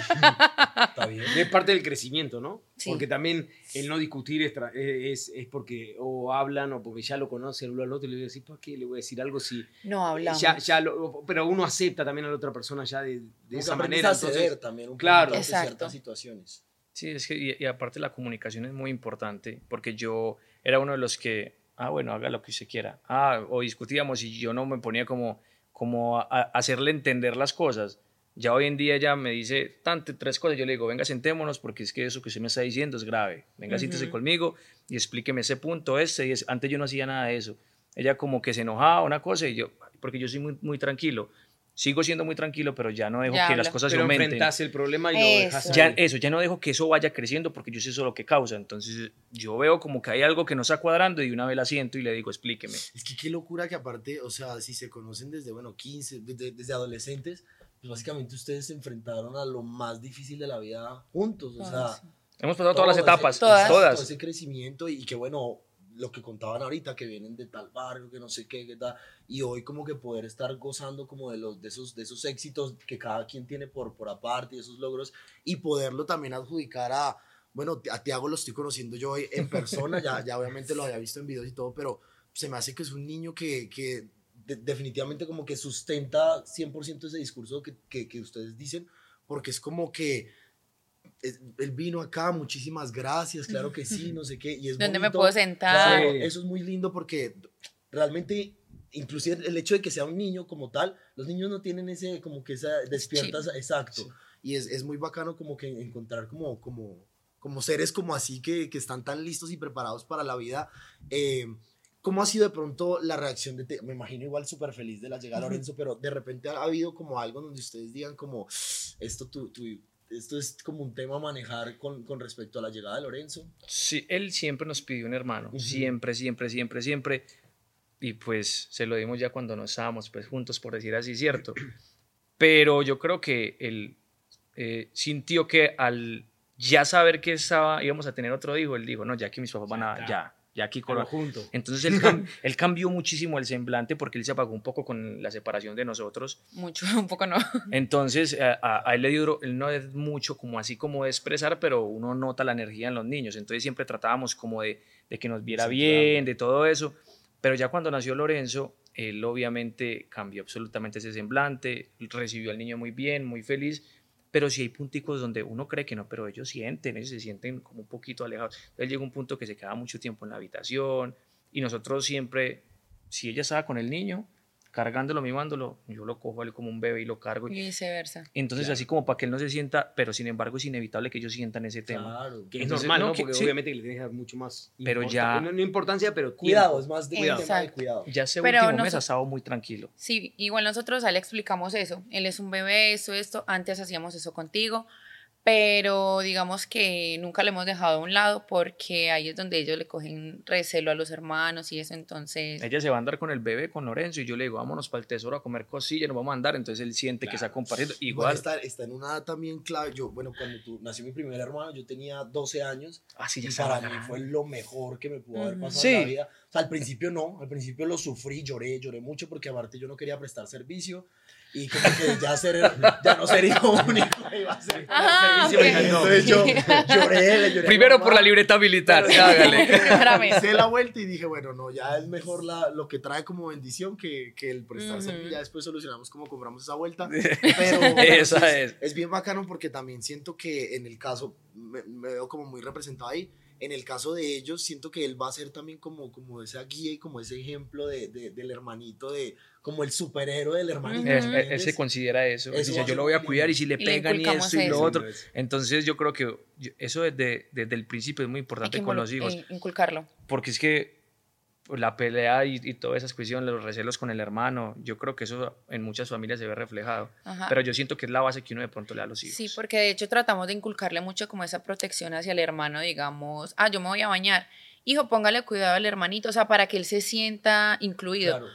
Está bien. Es parte del crecimiento, ¿no? Sí. Porque también el no discutir es, es, es porque o hablan o porque ya lo conocen uno al otro y le voy a decir, ¿para qué le voy a decir algo si... No hablamos. Ya, ya lo, pero uno acepta también a la otra persona ya de, de esa manera. A ceder entonces, también un claro. En ciertas situaciones. Sí, es que y, y aparte la comunicación es muy importante porque yo era uno de los que, ah, bueno, haga lo que usted quiera. Ah, o discutíamos y yo no me ponía como, como a, a hacerle entender las cosas. Ya hoy en día ella me dice tantas tres cosas, yo le digo, venga, sentémonos porque es que eso que usted me está diciendo es grave. Venga, uh-huh. siéntese conmigo y explíqueme ese punto, este, y es, antes yo no hacía nada de eso. Ella como que se enojaba una cosa y yo, porque yo soy muy, muy tranquilo. Sigo siendo muy tranquilo, pero ya no dejo ya que habla. las cosas pero se aumenten. Enfrentas el problema y eso. lo dejas ya, eso, ya no dejo que eso vaya creciendo porque yo sé eso lo que causa. Entonces yo veo como que hay algo que no está cuadrando y de una vez la siento y le digo, explíqueme. Es que qué locura que aparte, o sea, si se conocen desde, bueno, quince, desde, desde adolescentes, pues básicamente ustedes se enfrentaron a lo más difícil de la vida juntos, o sea... Sí. Hemos pasado todas las etapas, ese, todas. todas. Todo ese crecimiento y, y que bueno, lo que contaban ahorita, que vienen de tal barrio, que no sé qué, qué tal, y hoy como que poder estar gozando como de, los, de, esos, de esos éxitos que cada quien tiene por, por aparte y esos logros, y poderlo también adjudicar a... Bueno, a Tiago lo estoy conociendo yo hoy en persona, ya, ya obviamente lo había visto en videos y todo, pero se me hace que es un niño que... que De, definitivamente como que sustenta cien por ciento ese discurso que, que, que ustedes dicen, porque es como que es, él vino acá, muchísimas gracias, claro que sí, no sé qué, y es ¿Dónde bonito, me puedo sentar? Claro, eso es muy lindo porque realmente, inclusive el hecho de que sea un niño como tal, los niños no tienen ese, como que esa despiertas, sí. Exacto, sí. Y es, es muy bacano como que encontrar como, como, como seres como así que, que están tan listos y preparados para la vida. eh, ¿Cómo ha sido de pronto la reacción de, te, me imagino igual súper feliz de la llegada de Lorenzo, pero de repente ha habido como algo donde ustedes digan como, esto, tu, tu, esto es como un tema a manejar con, con respecto a la llegada de Lorenzo? Sí, él siempre nos pidió un hermano, uh-huh. siempre, siempre, siempre, siempre, y pues se lo dimos ya cuando no estábamos pues juntos, por decir así, cierto, pero yo creo que él eh, sintió que al ya saber que estaba, íbamos a tener otro hijo, él dijo, no, ya que mis papás van a, ya, ya aquí con juntos. Entonces él, cam él cambió muchísimo el semblante porque él se apagó un poco con la separación de nosotros. Mucho, un poco no. Entonces a, a, a él le dio, él no es mucho como así como de expresar, pero uno nota la energía en los niños. Entonces siempre tratábamos como de, de que nos viera sí, bien, claro. de todo eso. Pero ya cuando nació Lorenzo, él obviamente cambió absolutamente ese semblante, recibió al niño muy bien, muy feliz. Pero sí hay punticos donde uno cree que no, pero ellos sienten, ellos se sienten como un poquito alejados. Entonces llega un punto que se queda mucho tiempo en la habitación y nosotros siempre, si ella estaba con el niño, cargándolo, mimándolo, yo lo cojo a él como un bebé y lo cargo. Y viceversa. Entonces claro. así como para que él no se sienta, pero sin embargo es inevitable que ellos sientan ese tema. Claro, que Entonces, es normal, ¿no? ¿no? Porque sí. obviamente le tienes que dar mucho más pero ya, no, no importancia, pero cuidado, es más de cuidado. tema de cuidado. Ya ese pero último nosotros, mes ha estado muy tranquilo. Sí, igual nosotros a él le explicamos eso. Él es un bebé, esto, esto. Antes hacíamos eso contigo. Pero digamos que nunca le hemos dejado a un lado porque ahí es donde ellos le cogen recelo a los hermanos y eso, entonces... Ella se va a andar con el bebé, con Lorenzo, y yo le digo, vámonos para el tesoro a comer cosillas, nos vamos a andar, entonces él siente claro. que está compartiendo. Igual... Bueno, está, está en una edad también clave. Yo, bueno, cuando tú, nació mi primer hermano, yo tenía doce años. Ah, sí, ya y para mí fue lo mejor que me pudo uh-huh. haber pasado sí. en la vida. O sea, al principio no, al principio lo sufrí, lloré, lloré mucho porque aparte yo no quería prestar servicio. Y como que ya, ser, ya no ser hijo único iba a ser ah, servicio. Okay. Entonces yo lloré, le lloré. Primero por la libreta militar, hágale. Hice la vuelta y dije, bueno, no, ya es mejor la, lo que trae como bendición que, que el prestar uh-huh. servicio. Ya después solucionamos cómo compramos esa vuelta. Pero esa pues, es. Es bien bacano porque también siento que en el caso, me, me veo como muy representado ahí, en el caso de ellos, siento que él va a ser también como, como esa guía y como ese ejemplo de, de- del hermanito, de como el superhéroe del hermanito. Ujú. Es- ¿me él, él se entiendes? considera eso. Él Eso dice, va a yo ser lo voy a muy cuidar y si le Y le pegan y inculcamos esto y lo eso. otro. Entonces yo creo que yo- eso desde, desde el principio es muy Hay importante que con involu- los hijos. eh, inculcarlo. Porque es que pues, la pelea y, y todas esas cuestiones, los recelos con el hermano, yo creo que eso en muchas familias se ve reflejado. Ajá. Pero yo siento que es la base que uno de pronto le da a los hijos. Sí, porque de hecho tratamos de inculcarle mucho como esa protección hacia el hermano, digamos, ah, yo me voy a bañar. Hijo, póngale cuidado al hermanito, o sea, para que él se sienta incluido. Claro.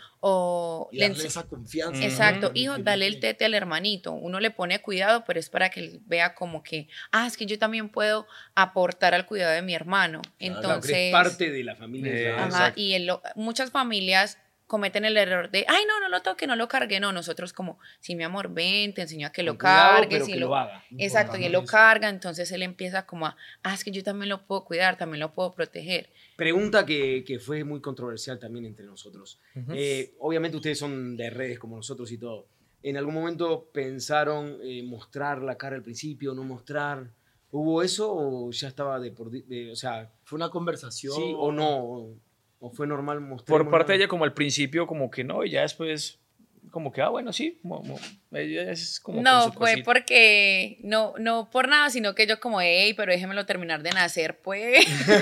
O Y le darle ense- esa confianza. Exacto, Ujú. hijo, dale el tete al hermanito. Uno le pone cuidado, pero es para que él vea como que, ah, es que yo también puedo aportar al cuidado de mi hermano. Claro, que Entonces, es parte de la familia. Eh, ¿sabes? ajá, exacto. y él lo- muchas familias cometen el error de, ay, no, no lo toque, no lo cargue. No, nosotros como, sí, mi amor, ven, te enseño a que lo Con cuidado, cargues. pero y que lo, lo haga. Exacto, y él lo carga, entonces él empieza como a, ah, es que yo también lo puedo cuidar, también lo puedo proteger. Pregunta que, que fue muy controversial también entre nosotros. Ujú. Eh, obviamente ustedes son de redes como nosotros y todo. ¿En algún momento pensaron eh, mostrar la cara al principio, no mostrar? ¿Hubo eso o ya estaba de por... di- de- o sea, Fue una conversación. sí o no? ¿O, o fue normal mostrar? Por parte de ella, como al principio, como que no, y ya después, como que, ah, bueno, sí, como, como- ella es como con No, su fue cosita. porque, no, no por nada, sino que yo como, hey, pero déjemelo terminar de nacer, pues.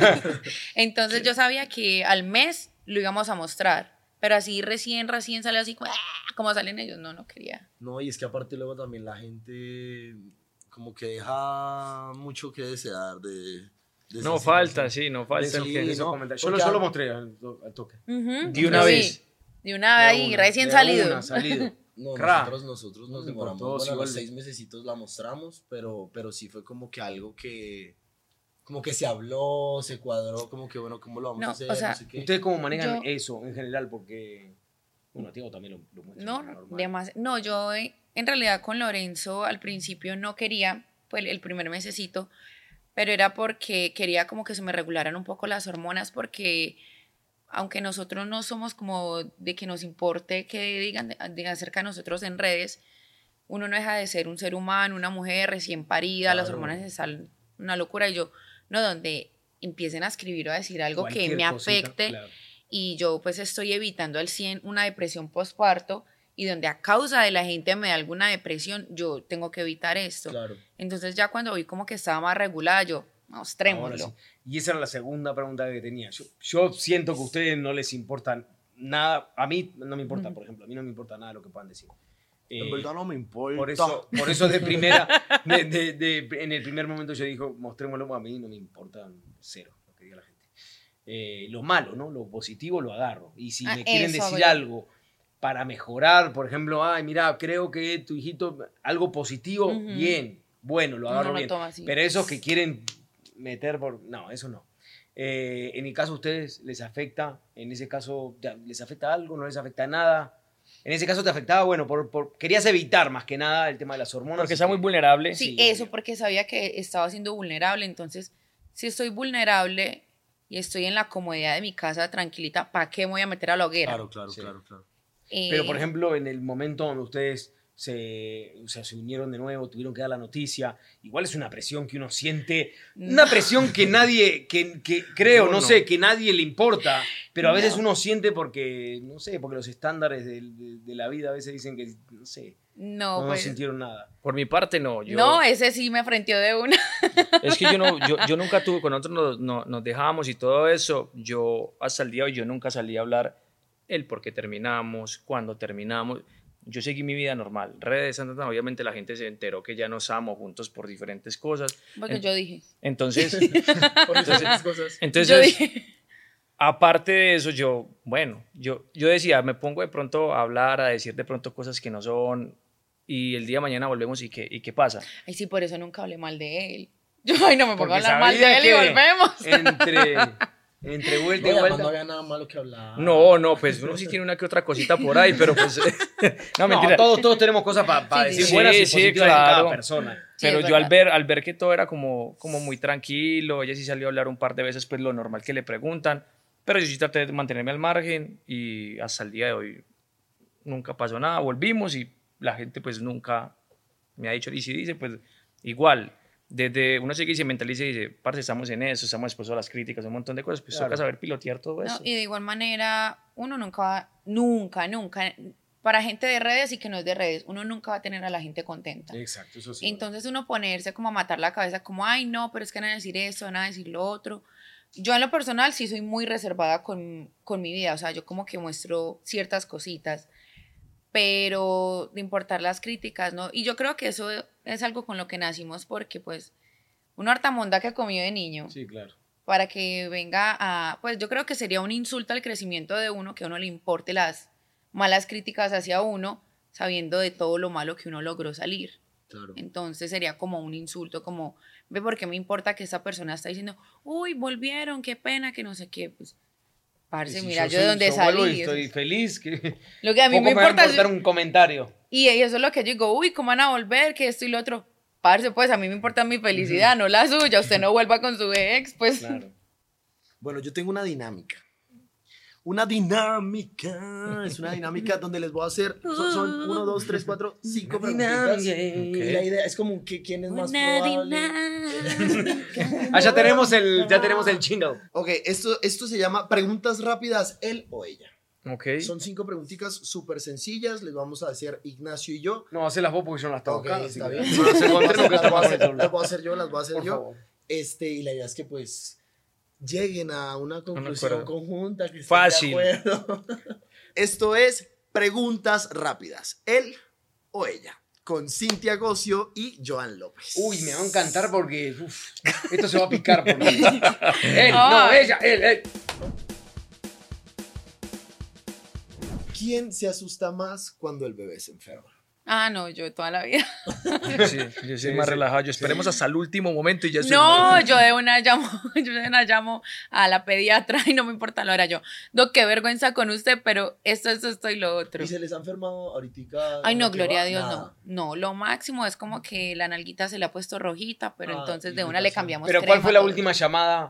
Entonces yo sabía que al mes lo íbamos a mostrar, pero así recién, recién salió así, como, "Ah", como salen ellos, no, no quería. No, y es que aparte luego también la gente como que deja mucho que desear de... de No esas falta, situaciones. sí, no falta. Sí, el que- Esos no, comentarios. Yo, porque lo- yo lo a- mostré al, to- al toque. Ujú, De una sí, vez. De una vez De ahí, una, recién de salido. una, salido. No, Cra. nosotros, nosotros nos No, demoramos, por todos bueno, a los igual de- seis mesecitos la mostramos, pero, pero sí fue como que algo que, como que se habló, se cuadró, como que bueno, ¿cómo lo vamos No, a hacer? o sea, no sé qué. ¿Ustedes cómo manejan Yo- eso en general? Porque, bueno, Tiago también lo, lo muestra. No, normal. demás, no, yo eh, en realidad con Lorenzo al principio no quería, pues el primer mesecito, pero era porque quería como que se me regularan un poco las hormonas, porque aunque nosotros no somos como de que nos importe que digan de- de acerca de nosotros en redes, uno no deja de ser un ser humano, una mujer recién parida, las Claro. hormonas están una locura, y yo, no, donde empiecen a escribir o a decir algo que Cualquier me cosita, afecte, claro. y yo pues estoy evitando al cien una depresión postparto, y donde a causa de la gente me da alguna depresión, yo tengo que evitar esto. Claro. Entonces ya cuando vi como que estaba más regulada, yo, Ahora mostrémoslo. sí. Y esa era la segunda pregunta que tenía. Yo, yo siento que a ustedes no les importa nada. A mí no me importa, por ejemplo. A mí no me importa nada lo que puedan decir. En Eh, verdad no me importa. Por eso, por eso de primera, de, de- de- en el primer momento yo dijo, mostrémoslo, a mí no me importa cero lo que diga la gente. Eh, lo malo, ¿no? Lo positivo lo agarro. Y si Ah, me quieren eso hago decir yo. algo para mejorar, por ejemplo, ay, mira, creo que tu hijito, algo positivo, Ujú. bien, bueno, lo agarro Uno lo bien. toma así. Pero esos que quieren meter por... No, eso no. Eh, en el caso de ustedes, ¿les afecta? En ese caso, ya, ¿les afecta algo? ¿No les afecta nada? En ese caso te afectaba, bueno, por, por- querías evitar más que nada el tema de las hormonas. Porque y está que- muy vulnerable. Sí, Sí, eso obvio. porque sabía que estaba siendo vulnerable. Entonces, si estoy vulnerable y estoy en la comodidad de mi casa tranquilita, ¿para qué me voy a meter a la hoguera? Claro, claro, Sí. claro, claro. Eh, Pero, por ejemplo, en el momento donde ustedes se, o sea, se unieron de nuevo, tuvieron que dar la noticia, igual es una presión que uno siente, una presión que nadie, que, que creo, Yo no, no. sé, que nadie le importa, pero a veces No. uno siente porque, no sé, porque los estándares de, de- de la vida a veces dicen que, no sé, no, no, pues, sintieron nada. Por mi parte, no. Yo, no, ese sí me frenteó de una. Es que yo, no, yo, yo nunca tuve, con nosotros nos, no- nos dejábamos y todo eso, yo hasta el día de hoy yo nunca salí a hablar el por qué terminamos, cuándo terminamos. Yo seguí mi vida normal. Redes, andan, obviamente la gente se enteró que ya no estábamos juntos por diferentes cosas. Porque En- yo dije. Entonces, Por esas cosas. entonces yo dije. aparte de eso, yo, bueno, yo, yo decía, me pongo de pronto a hablar, a decir de pronto cosas que no son, y el día de mañana volvemos y qué, y qué pasa. Ay, sí, por eso nunca hablé mal de él. Yo, ay, no me pongo a Porque hablar mal de sabía él y que volvemos. Entre, entre vuelta No, y y además vuelta. no había nada malo que hablar. No, no, pues uno sí tiene una que otra cosita por ahí, pero pues, no, No, mentira. todos, todos tenemos cosas para Sí, decir sí, buenas y sí, positivas de claro. cada persona. Sí, Pero es yo al verdad. ver, al ver que todo era como, como muy tranquilo, ella sí salió a hablar un par de veces, pues lo normal que le preguntan, pero yo sí traté de mantenerme al margen y hasta el día de hoy nunca pasó nada, volvimos y la gente pues nunca me ha dicho, y si dice, pues igual, Desde uno sigue y se mentaliza y dice, parce, estamos en eso, estamos expuestos a las críticas, un montón de cosas, pues Claro. toca saber pilotear todo No, eso. y de igual manera, uno nunca va, nunca, nunca, para gente de redes y que no es de redes, uno nunca va a tener a la gente contenta. Exacto, eso sí. Entonces uno ponerse como a matar la cabeza, como, ay, no, pero es que van a decir eso, van a decir lo otro. Yo en lo personal sí soy muy reservada con, con mi vida, o sea, yo como que muestro ciertas cositas, pero de importar las críticas, ¿no? Y yo creo que eso es algo con lo que nacimos porque, pues, una hartamonda que comió de niño, Sí, claro. para que venga a, pues yo creo que sería un insulto al crecimiento de uno, que a uno le importe las malas críticas hacia uno, sabiendo de todo lo malo que uno logró salir. Claro. Entonces sería como un insulto, como, ve, ¿por qué me importa que esa persona está diciendo, uy, volvieron, qué pena, que no sé qué? Pues, parce, Y si mira, yo yo de soy- dónde yo vuelvo salí. y eso estoy es- feliz. Que Lo que a mí poco me va a importa es, importar un comentario. y eso es lo que yo digo, uy, ¿cómo van a volver? Que esto y lo otro. Parce, pues a mí me importa mi felicidad, no la suya. Usted no vuelva con su ex, pues. Claro. Bueno, yo tengo una dinámica. Una dinámica. Es una dinámica donde les voy a hacer. Son, son uno, dos, tres, cuatro, cinco preguntitas. Y la idea es como que quién es más Una probable. dinámica. Ah, ya tenemos el, ya tenemos el jingle. Ok, esto, esto se llama preguntas rápidas, él o ella. Ok. Son cinco preguntitas súper sencillas. Les vamos a hacer Ignacio y yo. No, hacer las vos porque yo no las tengo Ok, acá. está así que- bien. No, se encontré lo que Las está voy a más hacer- con el las voy a hacer yo, las voy a hacer Por yo. favor. Este, y la idea es que pues lleguen a una conclusión acuerdo. conjunta. Que estén Fácil. De acuerdo. Esto es preguntas rápidas. Él o ella. Con Cintia Gocio y Joan López. Uy, me va a encantar porque uf, esto se va a picar por mí. Él, no, Ay. ella, él, él. ¿Quién se asusta más cuando el bebé se enferma? Ah, no, yo toda la vida. Sí, yo soy Sí, más sí. relajado. Yo esperemos hasta el último momento y ya estoy. No, yo de una llamo, yo de una llamo a la pediatra y no me importa la hora. Yo, Doc, qué vergüenza con usted, pero esto, esto, esto y lo otro. ¿Y se les ha enfermado ahorita? Ay, no, que gloria va? a Dios, Nada. no. No, lo máximo es como que la nalguita se le ha puesto rojita, pero Ah, entonces de una le irritación. cambiamos Pero ¿cuál crema, fue la todo. última llamada?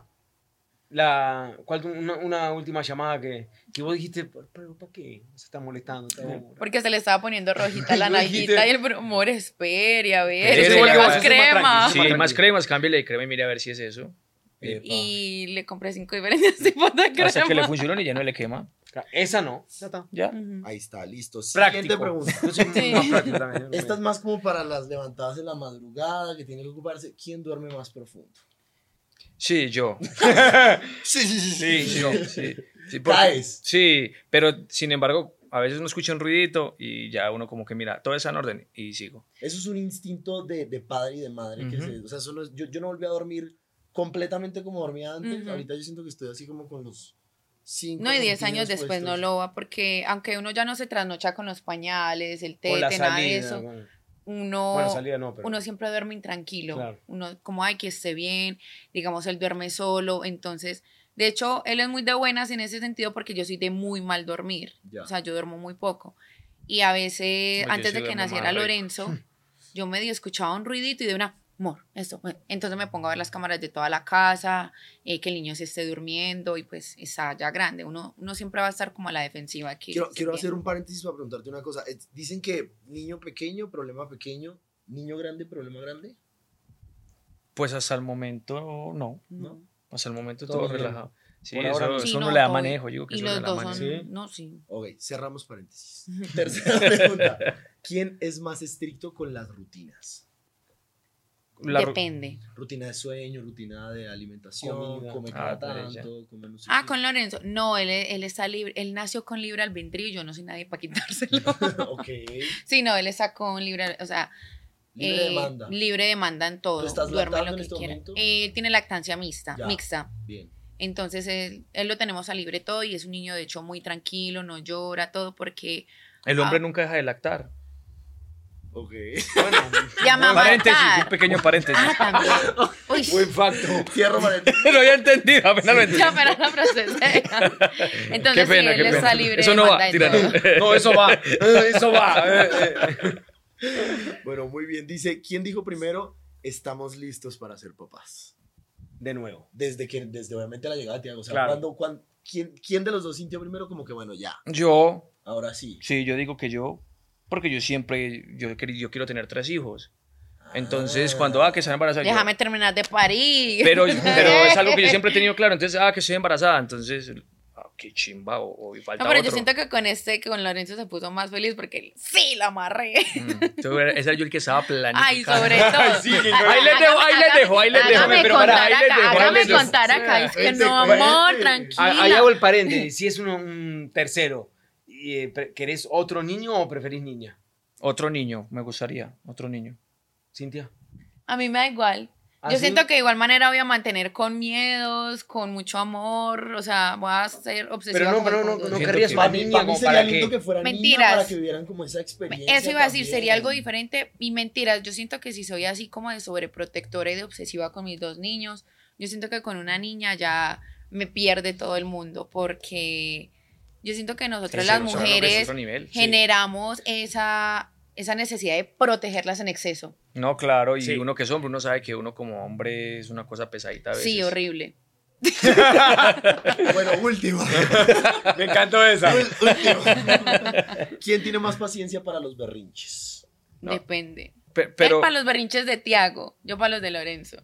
La, ¿cuál, una, una última llamada que, que vos dijiste, pero ¿para qué? Se está molestando. está bien". Porque se le estaba poniendo rojita la Tú dijiste- nalguita y el pero, amor, espere, a ver, Espere, se le ya, más eso es más crema. tranquilo. Sí, hay más cremas, cámbiale de crema y mire a ver si es eso. Epa. Y le compré cinco diferentes tipos de crema. Hasta que le funcionó y ya no le quema. Esa no. Ya está. Ya. Ujú. Ahí está, listo. Siguiente Práctico. pregunta. Yo soy Sí. más práctico también. Esta es más como para las levantadas en la madrugada, que tienen que ocuparse. ¿Quién duerme más profundo? Sí, yo. Sí, sí, sí. Sí, yo. Sí, sí, porque- Caes. sí, pero sin embargo, a veces uno escucha un ruidito y ya uno como que mira, todo está en orden y sigo. Eso es un instinto de, de padre y de madre. Que Ujú. se, o sea, eso no es- yo, yo no volví a dormir completamente como dormía antes. Ujú. Ahorita yo siento que estoy así como con los cinco. No, y diez centímetros años después no puestos. lo va, porque aunque uno ya no se trasnocha con los pañales, el Con la tete, nada de salida. eso, Bueno, uno, Bueno, salida no, pero. uno siempre duerme intranquilo. Claro. Uno, como, ay, que esté bien, digamos, él duerme solo. Entonces, de hecho, él es muy de buenas en ese sentido porque yo soy de muy mal dormir. Ya. O sea, yo duermo muy poco. Y a veces, No, yo antes sí de que duermo naciera más rico. Lorenzo, yo medio escuchaba un ruidito y de una, amor, esto. eh. Entonces me pongo a ver las cámaras de toda la casa, eh, que el niño se esté durmiendo y pues está ya grande. Uno, uno siempre va a estar como a la defensiva. Que Quiero, esté quiero bien. hacer un paréntesis para preguntarte una cosa. Eh, Dicen que niño pequeño, problema pequeño. Niño grande, problema grande. Pues hasta el momento no. No. Hasta el momento Todo todo, bien. relajado. Sí, Por eso, ahora no. eso Sí, uno no, le da todo bien. manejo. Yo digo que Y eso los le da dos manejo. son, Sí. no, sí. Ok, cerramos paréntesis. Tercera pregunta. ¿Quién es más estricto con las rutinas? La ru- Depende. Rutina de sueño, rutina de alimentación, Comida. come Ah, cada pero ya. tanto, come no sé Ah, qué. con Lorenzo. No, él, él está libre, él nació con libre albedrío, yo no soy nadie para quitárselo. Ok. Sí, no, él está con libre, o sea, Libre eh, demanda. libre demanda en todo. ¿Tú estás duerme lactando lo en que este quiera. momento? Eh, tiene lactancia mixta, Ya. mixta. Bien. Entonces él, él lo tenemos a libre todo y es un niño de hecho muy tranquilo, no llora, todo porque El hombre Ah. nunca deja de lactar. Ok. Bueno, ya mamá. Paréntesis, un pequeño paréntesis. Ah, también. Uy, buen facto. Cierro paréntesis. Lo había entendido, apenas lo entendí. ya pero la procesé. Entonces Qué pena, sí, qué él pena. está libre Eso de no va, demanda en tira, todo. no. No, eso va. eh, Eso va. eh, eh. Bueno, muy bien. Dice, ¿quién dijo primero? Estamos listos para ser papás. De nuevo. Desde que, desde obviamente la llegada de Tiago. O sea, Claro. cuando, cuan- ¿quién, ¿quién de los dos sintió primero como que, bueno, ya, Yo, ahora sí? sí, yo digo que yo, porque yo siempre, yo, quer- yo quiero tener tres hijos. Entonces, cuando, ah, que estás embarazada. yo- Déjame terminar de parir. Pero, pero es algo que yo siempre he tenido claro. Entonces, ah, que estoy embarazada. Entonces, ah, qué chimba, o, o falta No, pero otro. yo siento que con este, que con Lorenzo se puso más feliz porque él, sí, la amarré. Mm, entonces, ese era yo el que estaba planificando. Ay, sobre todo. Sí, que- Ah, ahí les dejo, ahí les dejo, ahí les dejo. Hágame Pero contar pará, ahí les acá, dejo, ahí hágame les dejo. contar acá. Es que Este no, cuente. amor, Ah, tranquila. ahí hago el paréntesis. Si es uno- un tercero, y, eh, pre- ¿querés otro niño o preferís niña? Otro niño, me gustaría, otro niño. Cintia. A mí me da igual. ¿Ah, Yo sí? siento que de igual manera voy a mantener con miedos, con mucho amor, o sea, voy a ser obsesiva. Pero no, como pero con no, dos. no Siento querrías que- una Para mí, niña para mí como sería para lindo que... que fuera niña Mentiras. para que vivieran como esa experiencia. Eso iba a decir, también. sería algo diferente y mentiras. Yo siento que si soy así como de sobreprotectora y de obsesiva con mis dos niños, yo siento que con una niña ya me pierde todo el mundo porque yo siento que nosotras Sí, las sí, eso es lo que es mujeres otro nivel, sí. generamos esa, esa necesidad de protegerlas en exceso. No, claro, y Sí. uno que es hombre, uno sabe que uno como hombre es una cosa pesadita a veces. Sí, horrible. Bueno, última. Me encantó esa. Última. ¿Quién tiene más paciencia para los berrinches? No. Depende. Pe- pero, Él para los berrinches de Tiago, yo para los de Lorenzo.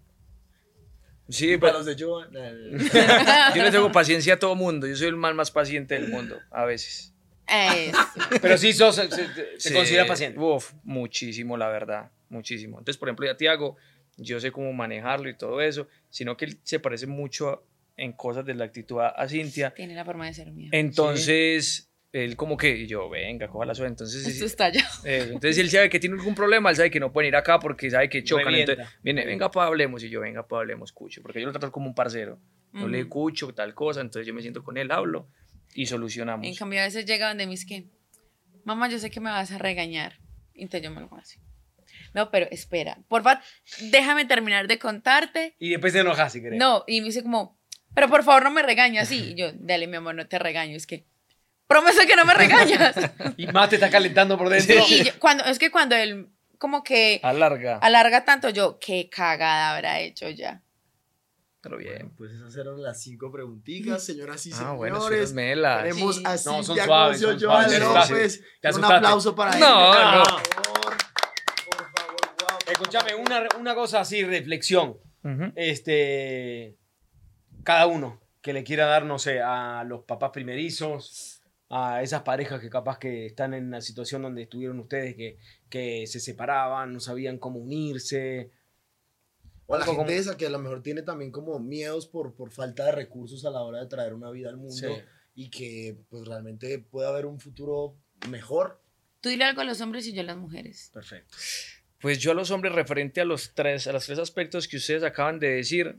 sí, Para pero los de Joan. yo le tengo paciencia a todo mundo. Yo soy el mal más paciente del mundo, a veces. Eso. Pero sí sos, se, se- te Sí, consideras paciente. Uf, muchísimo, la verdad, muchísimo. Entonces, por ejemplo, ya Tiago, yo sé cómo manejarlo y todo eso, sino que él se parece mucho a- en cosas de la actitud a, a Cintia. Tiene la forma de ser mía. Entonces, él como que, y yo, venga, coja la suave. Entonces, Esto está ya. eh, entonces, si él sabe que tiene algún problema, él sabe que no pueden ir acá porque sabe que chocan. Revienta. Entonces, viene, venga, pa, hablemos. Y yo, venga, pa, hablemos, cucho. Porque yo lo trato como un parcero. No le Ujú. cucho, tal cosa. Entonces, yo me siento con él, hablo y solucionamos. En cambio, a veces llega donde mis que, mamá, yo sé que me vas a regañar. Entonces yo me lo hago así. No, pero espera, porfa, déjame terminar de contarte. Y después te enojas si querés. No, y me dice como, pero por favor no me regañas así. Y yo, dale, mi amor, no te regaño. Es que, prometo que no me regañas. Y más te estás calentando por dentro. Y yo- cuando, es que cuando él como que Alarga. alarga tanto, yo, qué cagada habrá hecho ya. Pero bien. Pues esas eran las cinco preguntitas, señoras y Ah, bueno, señores. eso es mela. Tenemos Sí. a No, son Cintia suaves, Cosio, son Joan suaves. López. Te Un asustaste. aplauso para No, él. no. Por favor, por favor, wow. Escúchame, una, una cosa así, reflexión. Ujú. Este, cada uno que le quiera dar, no sé, a los papás primerizos, a esas parejas que capaz que están en la situación donde estuvieron ustedes, que, que se separaban, no sabían cómo unirse. O a la Algo gente como- esa que a lo mejor tiene también como miedos por, por falta de recursos a la hora de traer una vida al mundo Sí. y que pues realmente puede haber un futuro mejor. Tú dile algo a los hombres y yo a las mujeres. Perfecto. Pues yo a los hombres, referente a los tres, a los tres aspectos que ustedes acaban de decir,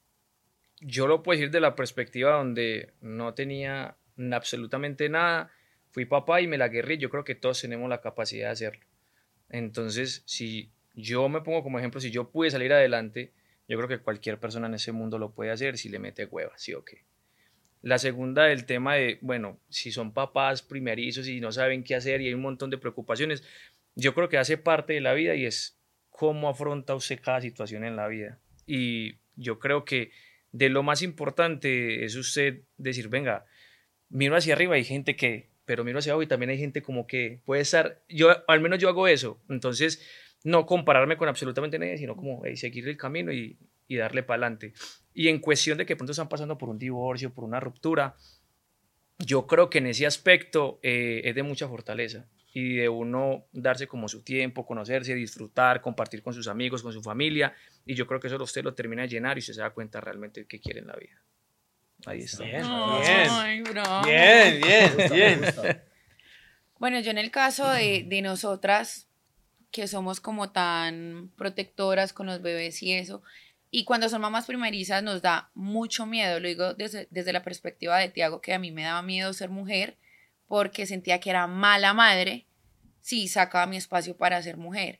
yo lo puedo decir de la perspectiva donde no tenía absolutamente nada, fui papá y me la guerré, yo creo que todos tenemos la capacidad de hacerlo. Entonces, si yo me pongo como ejemplo, si yo pude salir adelante, yo creo que cualquier persona en ese mundo lo puede hacer si le mete hueva, sí o qué. La segunda, del tema de, bueno, si son papás primerizos y no saben qué hacer y hay un montón de preocupaciones, yo creo que hace parte de la vida y es cómo afronta usted cada situación en la vida. Y yo creo que de lo más importante es usted decir, venga, miro hacia arriba, hay gente que, pero miro hacia abajo y también hay gente como que puede estar, yo al menos yo hago eso, entonces no compararme con absolutamente nadie, sino como hey, seguir el camino y, y darle para adelante. Y en cuestión de que pronto están pasando por un divorcio, por una ruptura, yo creo que en ese aspecto eh, es de mucha fortaleza y de uno darse como su tiempo, conocerse, disfrutar, compartir con sus amigos, con su familia, y yo creo que eso usted lo termina de llenar y usted se da cuenta realmente de qué quiere en la vida. Ahí está. Bien, Ay, bravo. bien, bien, Me bien. gusta. Bueno, yo en el caso de, de nosotras, que somos como tan protectoras con los bebés y eso, y cuando son mamás primerizas nos da mucho miedo, lo digo desde, desde la perspectiva de Tiago, que a mí me daba miedo ser mujer, porque sentía que era mala madre si sacaba mi espacio para ser mujer.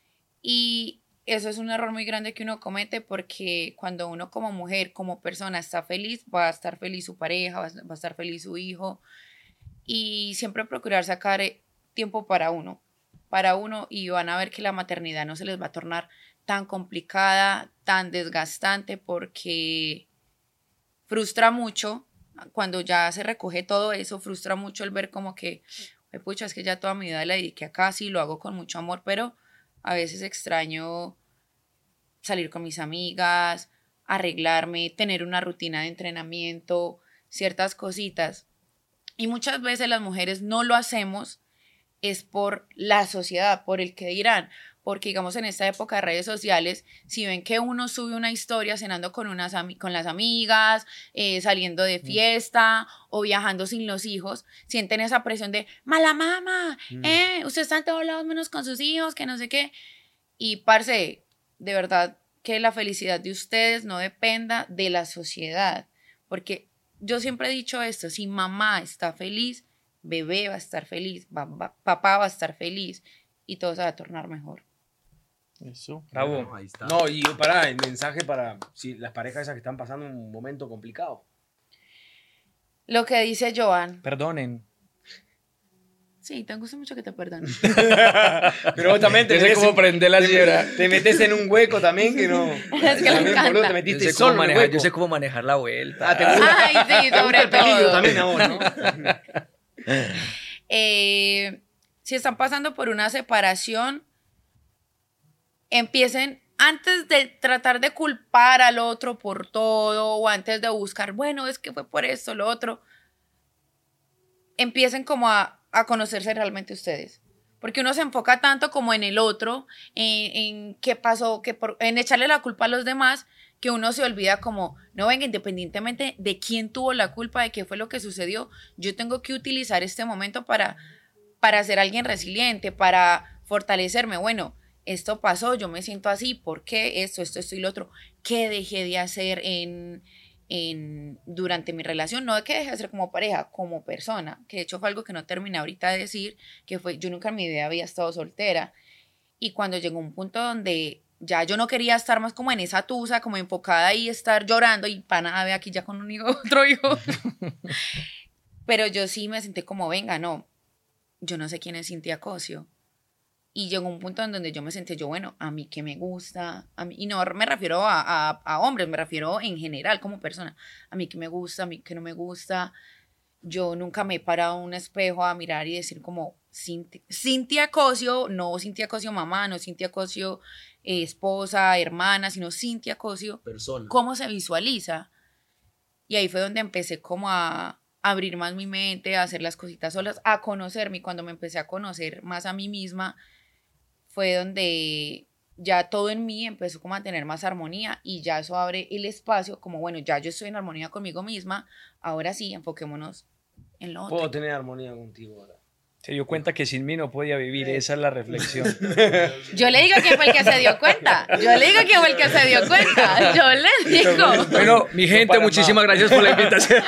Y eso es un error muy grande que uno comete porque cuando uno como mujer, como persona está feliz, va a estar feliz su pareja, va a va a estar feliz su hijo, y siempre procurar sacar eh, tiempo para uno, para uno, y van a ver que la maternidad no se les va a tornar tan complicada, tan desgastante, porque frustra mucho cuando ya se recoge todo eso, frustra mucho el ver como que, "Ay, pucha, es que ya toda mi vida la dediqué acá, sí, lo hago con mucho amor, pero A veces extraño salir con mis amigas, arreglarme, tener una rutina de entrenamiento, ciertas cositas. Y muchas veces las mujeres no lo hacemos es por la sociedad, por el que dirán. Porque, digamos, en esta época de redes sociales, si ven que uno sube una historia cenando con, unas con las amigas, eh, saliendo de fiesta mm. o viajando sin los hijos, sienten esa presión de, mala mamá, mm. eh, usted está en todos lados menos con sus hijos, que no sé qué. Y, parce, de verdad que la felicidad de ustedes no dependa de la sociedad. Porque yo siempre he dicho esto, si mamá está feliz, bebé va a estar feliz, va, va, papá va a estar feliz y todo se va a tornar mejor. Eso, bravo. No, ahí está. No, y para el mensaje para si las parejas esas que están pasando un momento complicado. Lo que dice Joan. Perdonen. Sí, te gusta mucho que te perdonen. Pero vos también te metes cómo prender la sierra. Te metes en un hueco también que no. Es que le encanta. Boludo, te metiste yo sé solo cómo en el manejar, hueco. yo sé cómo manejar la vuelta. Ah, te gusta. Ay, sí, sobre el peligro todo. también a vos, ¿no? eh, si están pasando por una separación, empiecen antes de tratar de culpar al otro por todo o antes de buscar, bueno, es que fue por esto, lo otro, empiecen como a, a conocerse realmente ustedes. Porque uno se enfoca tanto como en el otro, en, en qué pasó, que por, en echarle la culpa a los demás, que uno se olvida como, no, venga, independientemente de quién tuvo la culpa, de qué fue lo que sucedió, yo tengo que utilizar este momento para, para ser alguien resiliente, para fortalecerme. Bueno, esto pasó, yo me siento así, ¿por qué? Esto, esto, esto y lo otro. ¿Qué dejé de hacer en, en, durante mi relación? No de que dejé de hacer como pareja, como persona, que de hecho fue algo que no terminé ahorita de decir, que fue, yo nunca en mi vida había estado soltera. Y cuando llegó un punto donde ya yo no quería estar más como en esa tusa, como enfocada ahí, estar llorando, y para nada, ve aquí ya con un hijo, otro hijo. Pero yo sí me sentí como, venga, no, yo no sé quién es Cintia Cosio. Y llegó un punto en donde yo me sentí, yo, bueno, a mí que me gusta, a mí, y no me refiero a, a, a hombres, me refiero en general como persona, a mí que me gusta, a mí que no me gusta. Yo nunca me he parado en un espejo a mirar y decir como, Cintia, Cintia Cosio, no Cintia Cosio mamá, no Cintia Cosio eh, esposa, hermana, sino Cintia Cosio, persona. ¿Cómo se visualiza? Y ahí fue donde empecé como a abrir más mi mente, a hacer las cositas solas, a conocerme. Y cuando me empecé a conocer más a mí misma, fue donde ya todo en mí empezó como a tener más armonía, y ya eso abre el espacio como, bueno, ya yo estoy en armonía conmigo misma, ahora sí, enfoquémonos en lo otro. Puedo tener armonía contigo ahora. Se dio cuenta que sin mí no podía vivir, esa es la reflexión. Yo le digo quién fue el que se dio cuenta, yo le digo quién fue el que se dio cuenta, yo le digo. Bueno, mi gente, no muchísimas más. gracias por la invitación.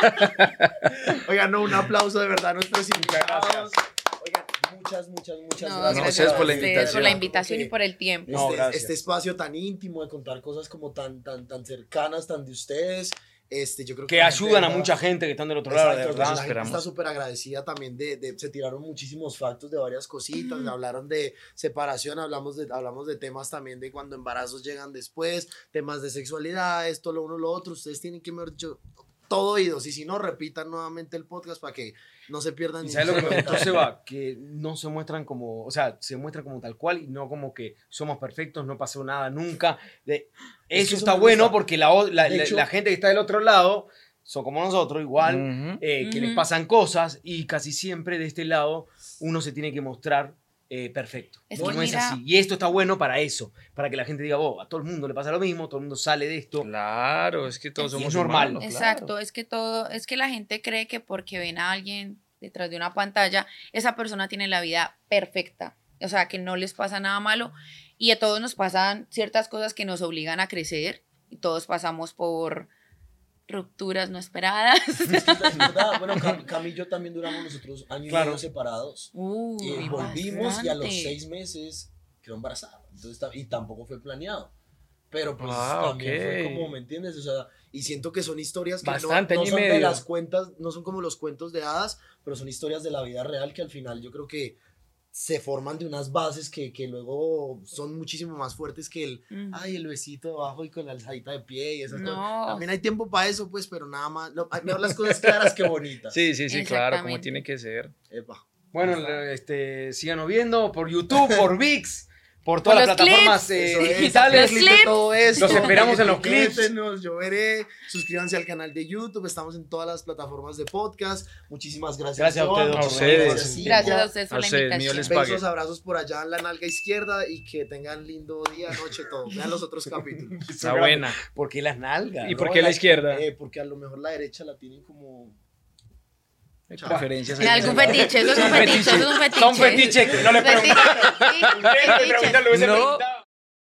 Oigan, no, un aplauso de verdad a nuestros invitados. Oigan, muchas, muchas, muchas No, gracias. gracias por la a ustedes, invitación. por la invitación y por el tiempo. No, Este, gracias. este espacio tan íntimo de contar cosas como tan, tan, tan cercanas, tan de ustedes. Este, yo creo que Que la ayudan gente, a ¿verdad? mucha gente que están del otro lado, de Exacto, verdad. la gente esperamos. está súper agradecida también de, de, se tiraron muchísimos factos de varias cositas, hablaron de separación, hablamos de, hablamos de temas también de cuando embarazos llegan después, temas de sexualidad, esto, lo uno, lo otro, ustedes tienen que, mejor dicho, todo oídos, y si no, repitan nuevamente el podcast para que no se pierdan. ¿Y ni sabes lo un que me solo gustó, detalle. Seba? Que no se muestran como, o sea, se muestran como tal cual y no como que somos perfectos, no pasó nada nunca. De, Es eso que eso está me bueno gusta. porque la, o- la, De la- hecho- la gente que está del otro lado son como nosotros, igual, Ujú. eh, que Ujú. les pasan cosas, y casi siempre de este lado uno se tiene que mostrar eh, perfecto. Es Y que no es mira- así. Y esto está bueno para eso, para que la gente diga, oh, a todo el mundo le pasa lo mismo, todo el mundo sale de esto. Claro, es que todos Y es somos normal. humanos, Exacto, claro. es que todo, es que la gente cree que porque ven a alguien detrás de una pantalla, esa persona tiene la vida perfecta, o sea, que no les pasa nada malo, y a todos nos pasan ciertas cosas que nos obligan a crecer, y todos pasamos por rupturas no esperadas. Es que es verdad, bueno, Cam, Cam y yo también duramos nosotros años y Claro. medio separados. Uy, Y volvimos y a los bastante. seis meses quedó embarazada. Entonces, ta- y tampoco fue planeado. Pero pues Ah, también fue ok. como, ¿me entiendes? O sea, y siento que son historias que no- Bastante, no, año y son de medio. las cuentas, no son como los cuentos de hadas, pero son historias de la vida real que al final yo creo que se forman de unas bases que, que luego son muchísimo más fuertes que el, Mm. ay, el besito debajo y con la alzadita de pie y esas No. cosas. También hay tiempo para eso, pues, pero nada más, lo- mejor las cosas claras que bonitas. Sí, sí, sí, claro, como Exactamente. tiene que ser. Epa. Bueno, este, síganos viendo por YouTube, por VIX, por todas Por las los plataformas clips. eh, Eso es, digitales. clip de todo esto. Los esperamos en los clips. Etiquétenos, Yo veré. Suscríbanse al canal de YouTube. Estamos en todas las plataformas de podcast. Muchísimas gracias. Gracias a Joan. ustedes, a Muchas ustedes. gracias, Cintia. Gracias a ustedes por A la ustedes, invitación. mío les pague. Besos, abrazos por allá en la nalga izquierda y que tengan lindo día, noche, todo. Vean los otros capítulos. Está buena. ¿Por qué las nalgas? ¿Y por No, qué la izquierda? Eh, porque a lo mejor la derecha la tienen como... Hay preferencias. En algún fetiche, eso es un fetiche, eso es un fetiche. Son fetiches que no le Fetiche, preguntaron. sí, Ustedes me fetiche. preguntan, lo hubiese No. preguntado.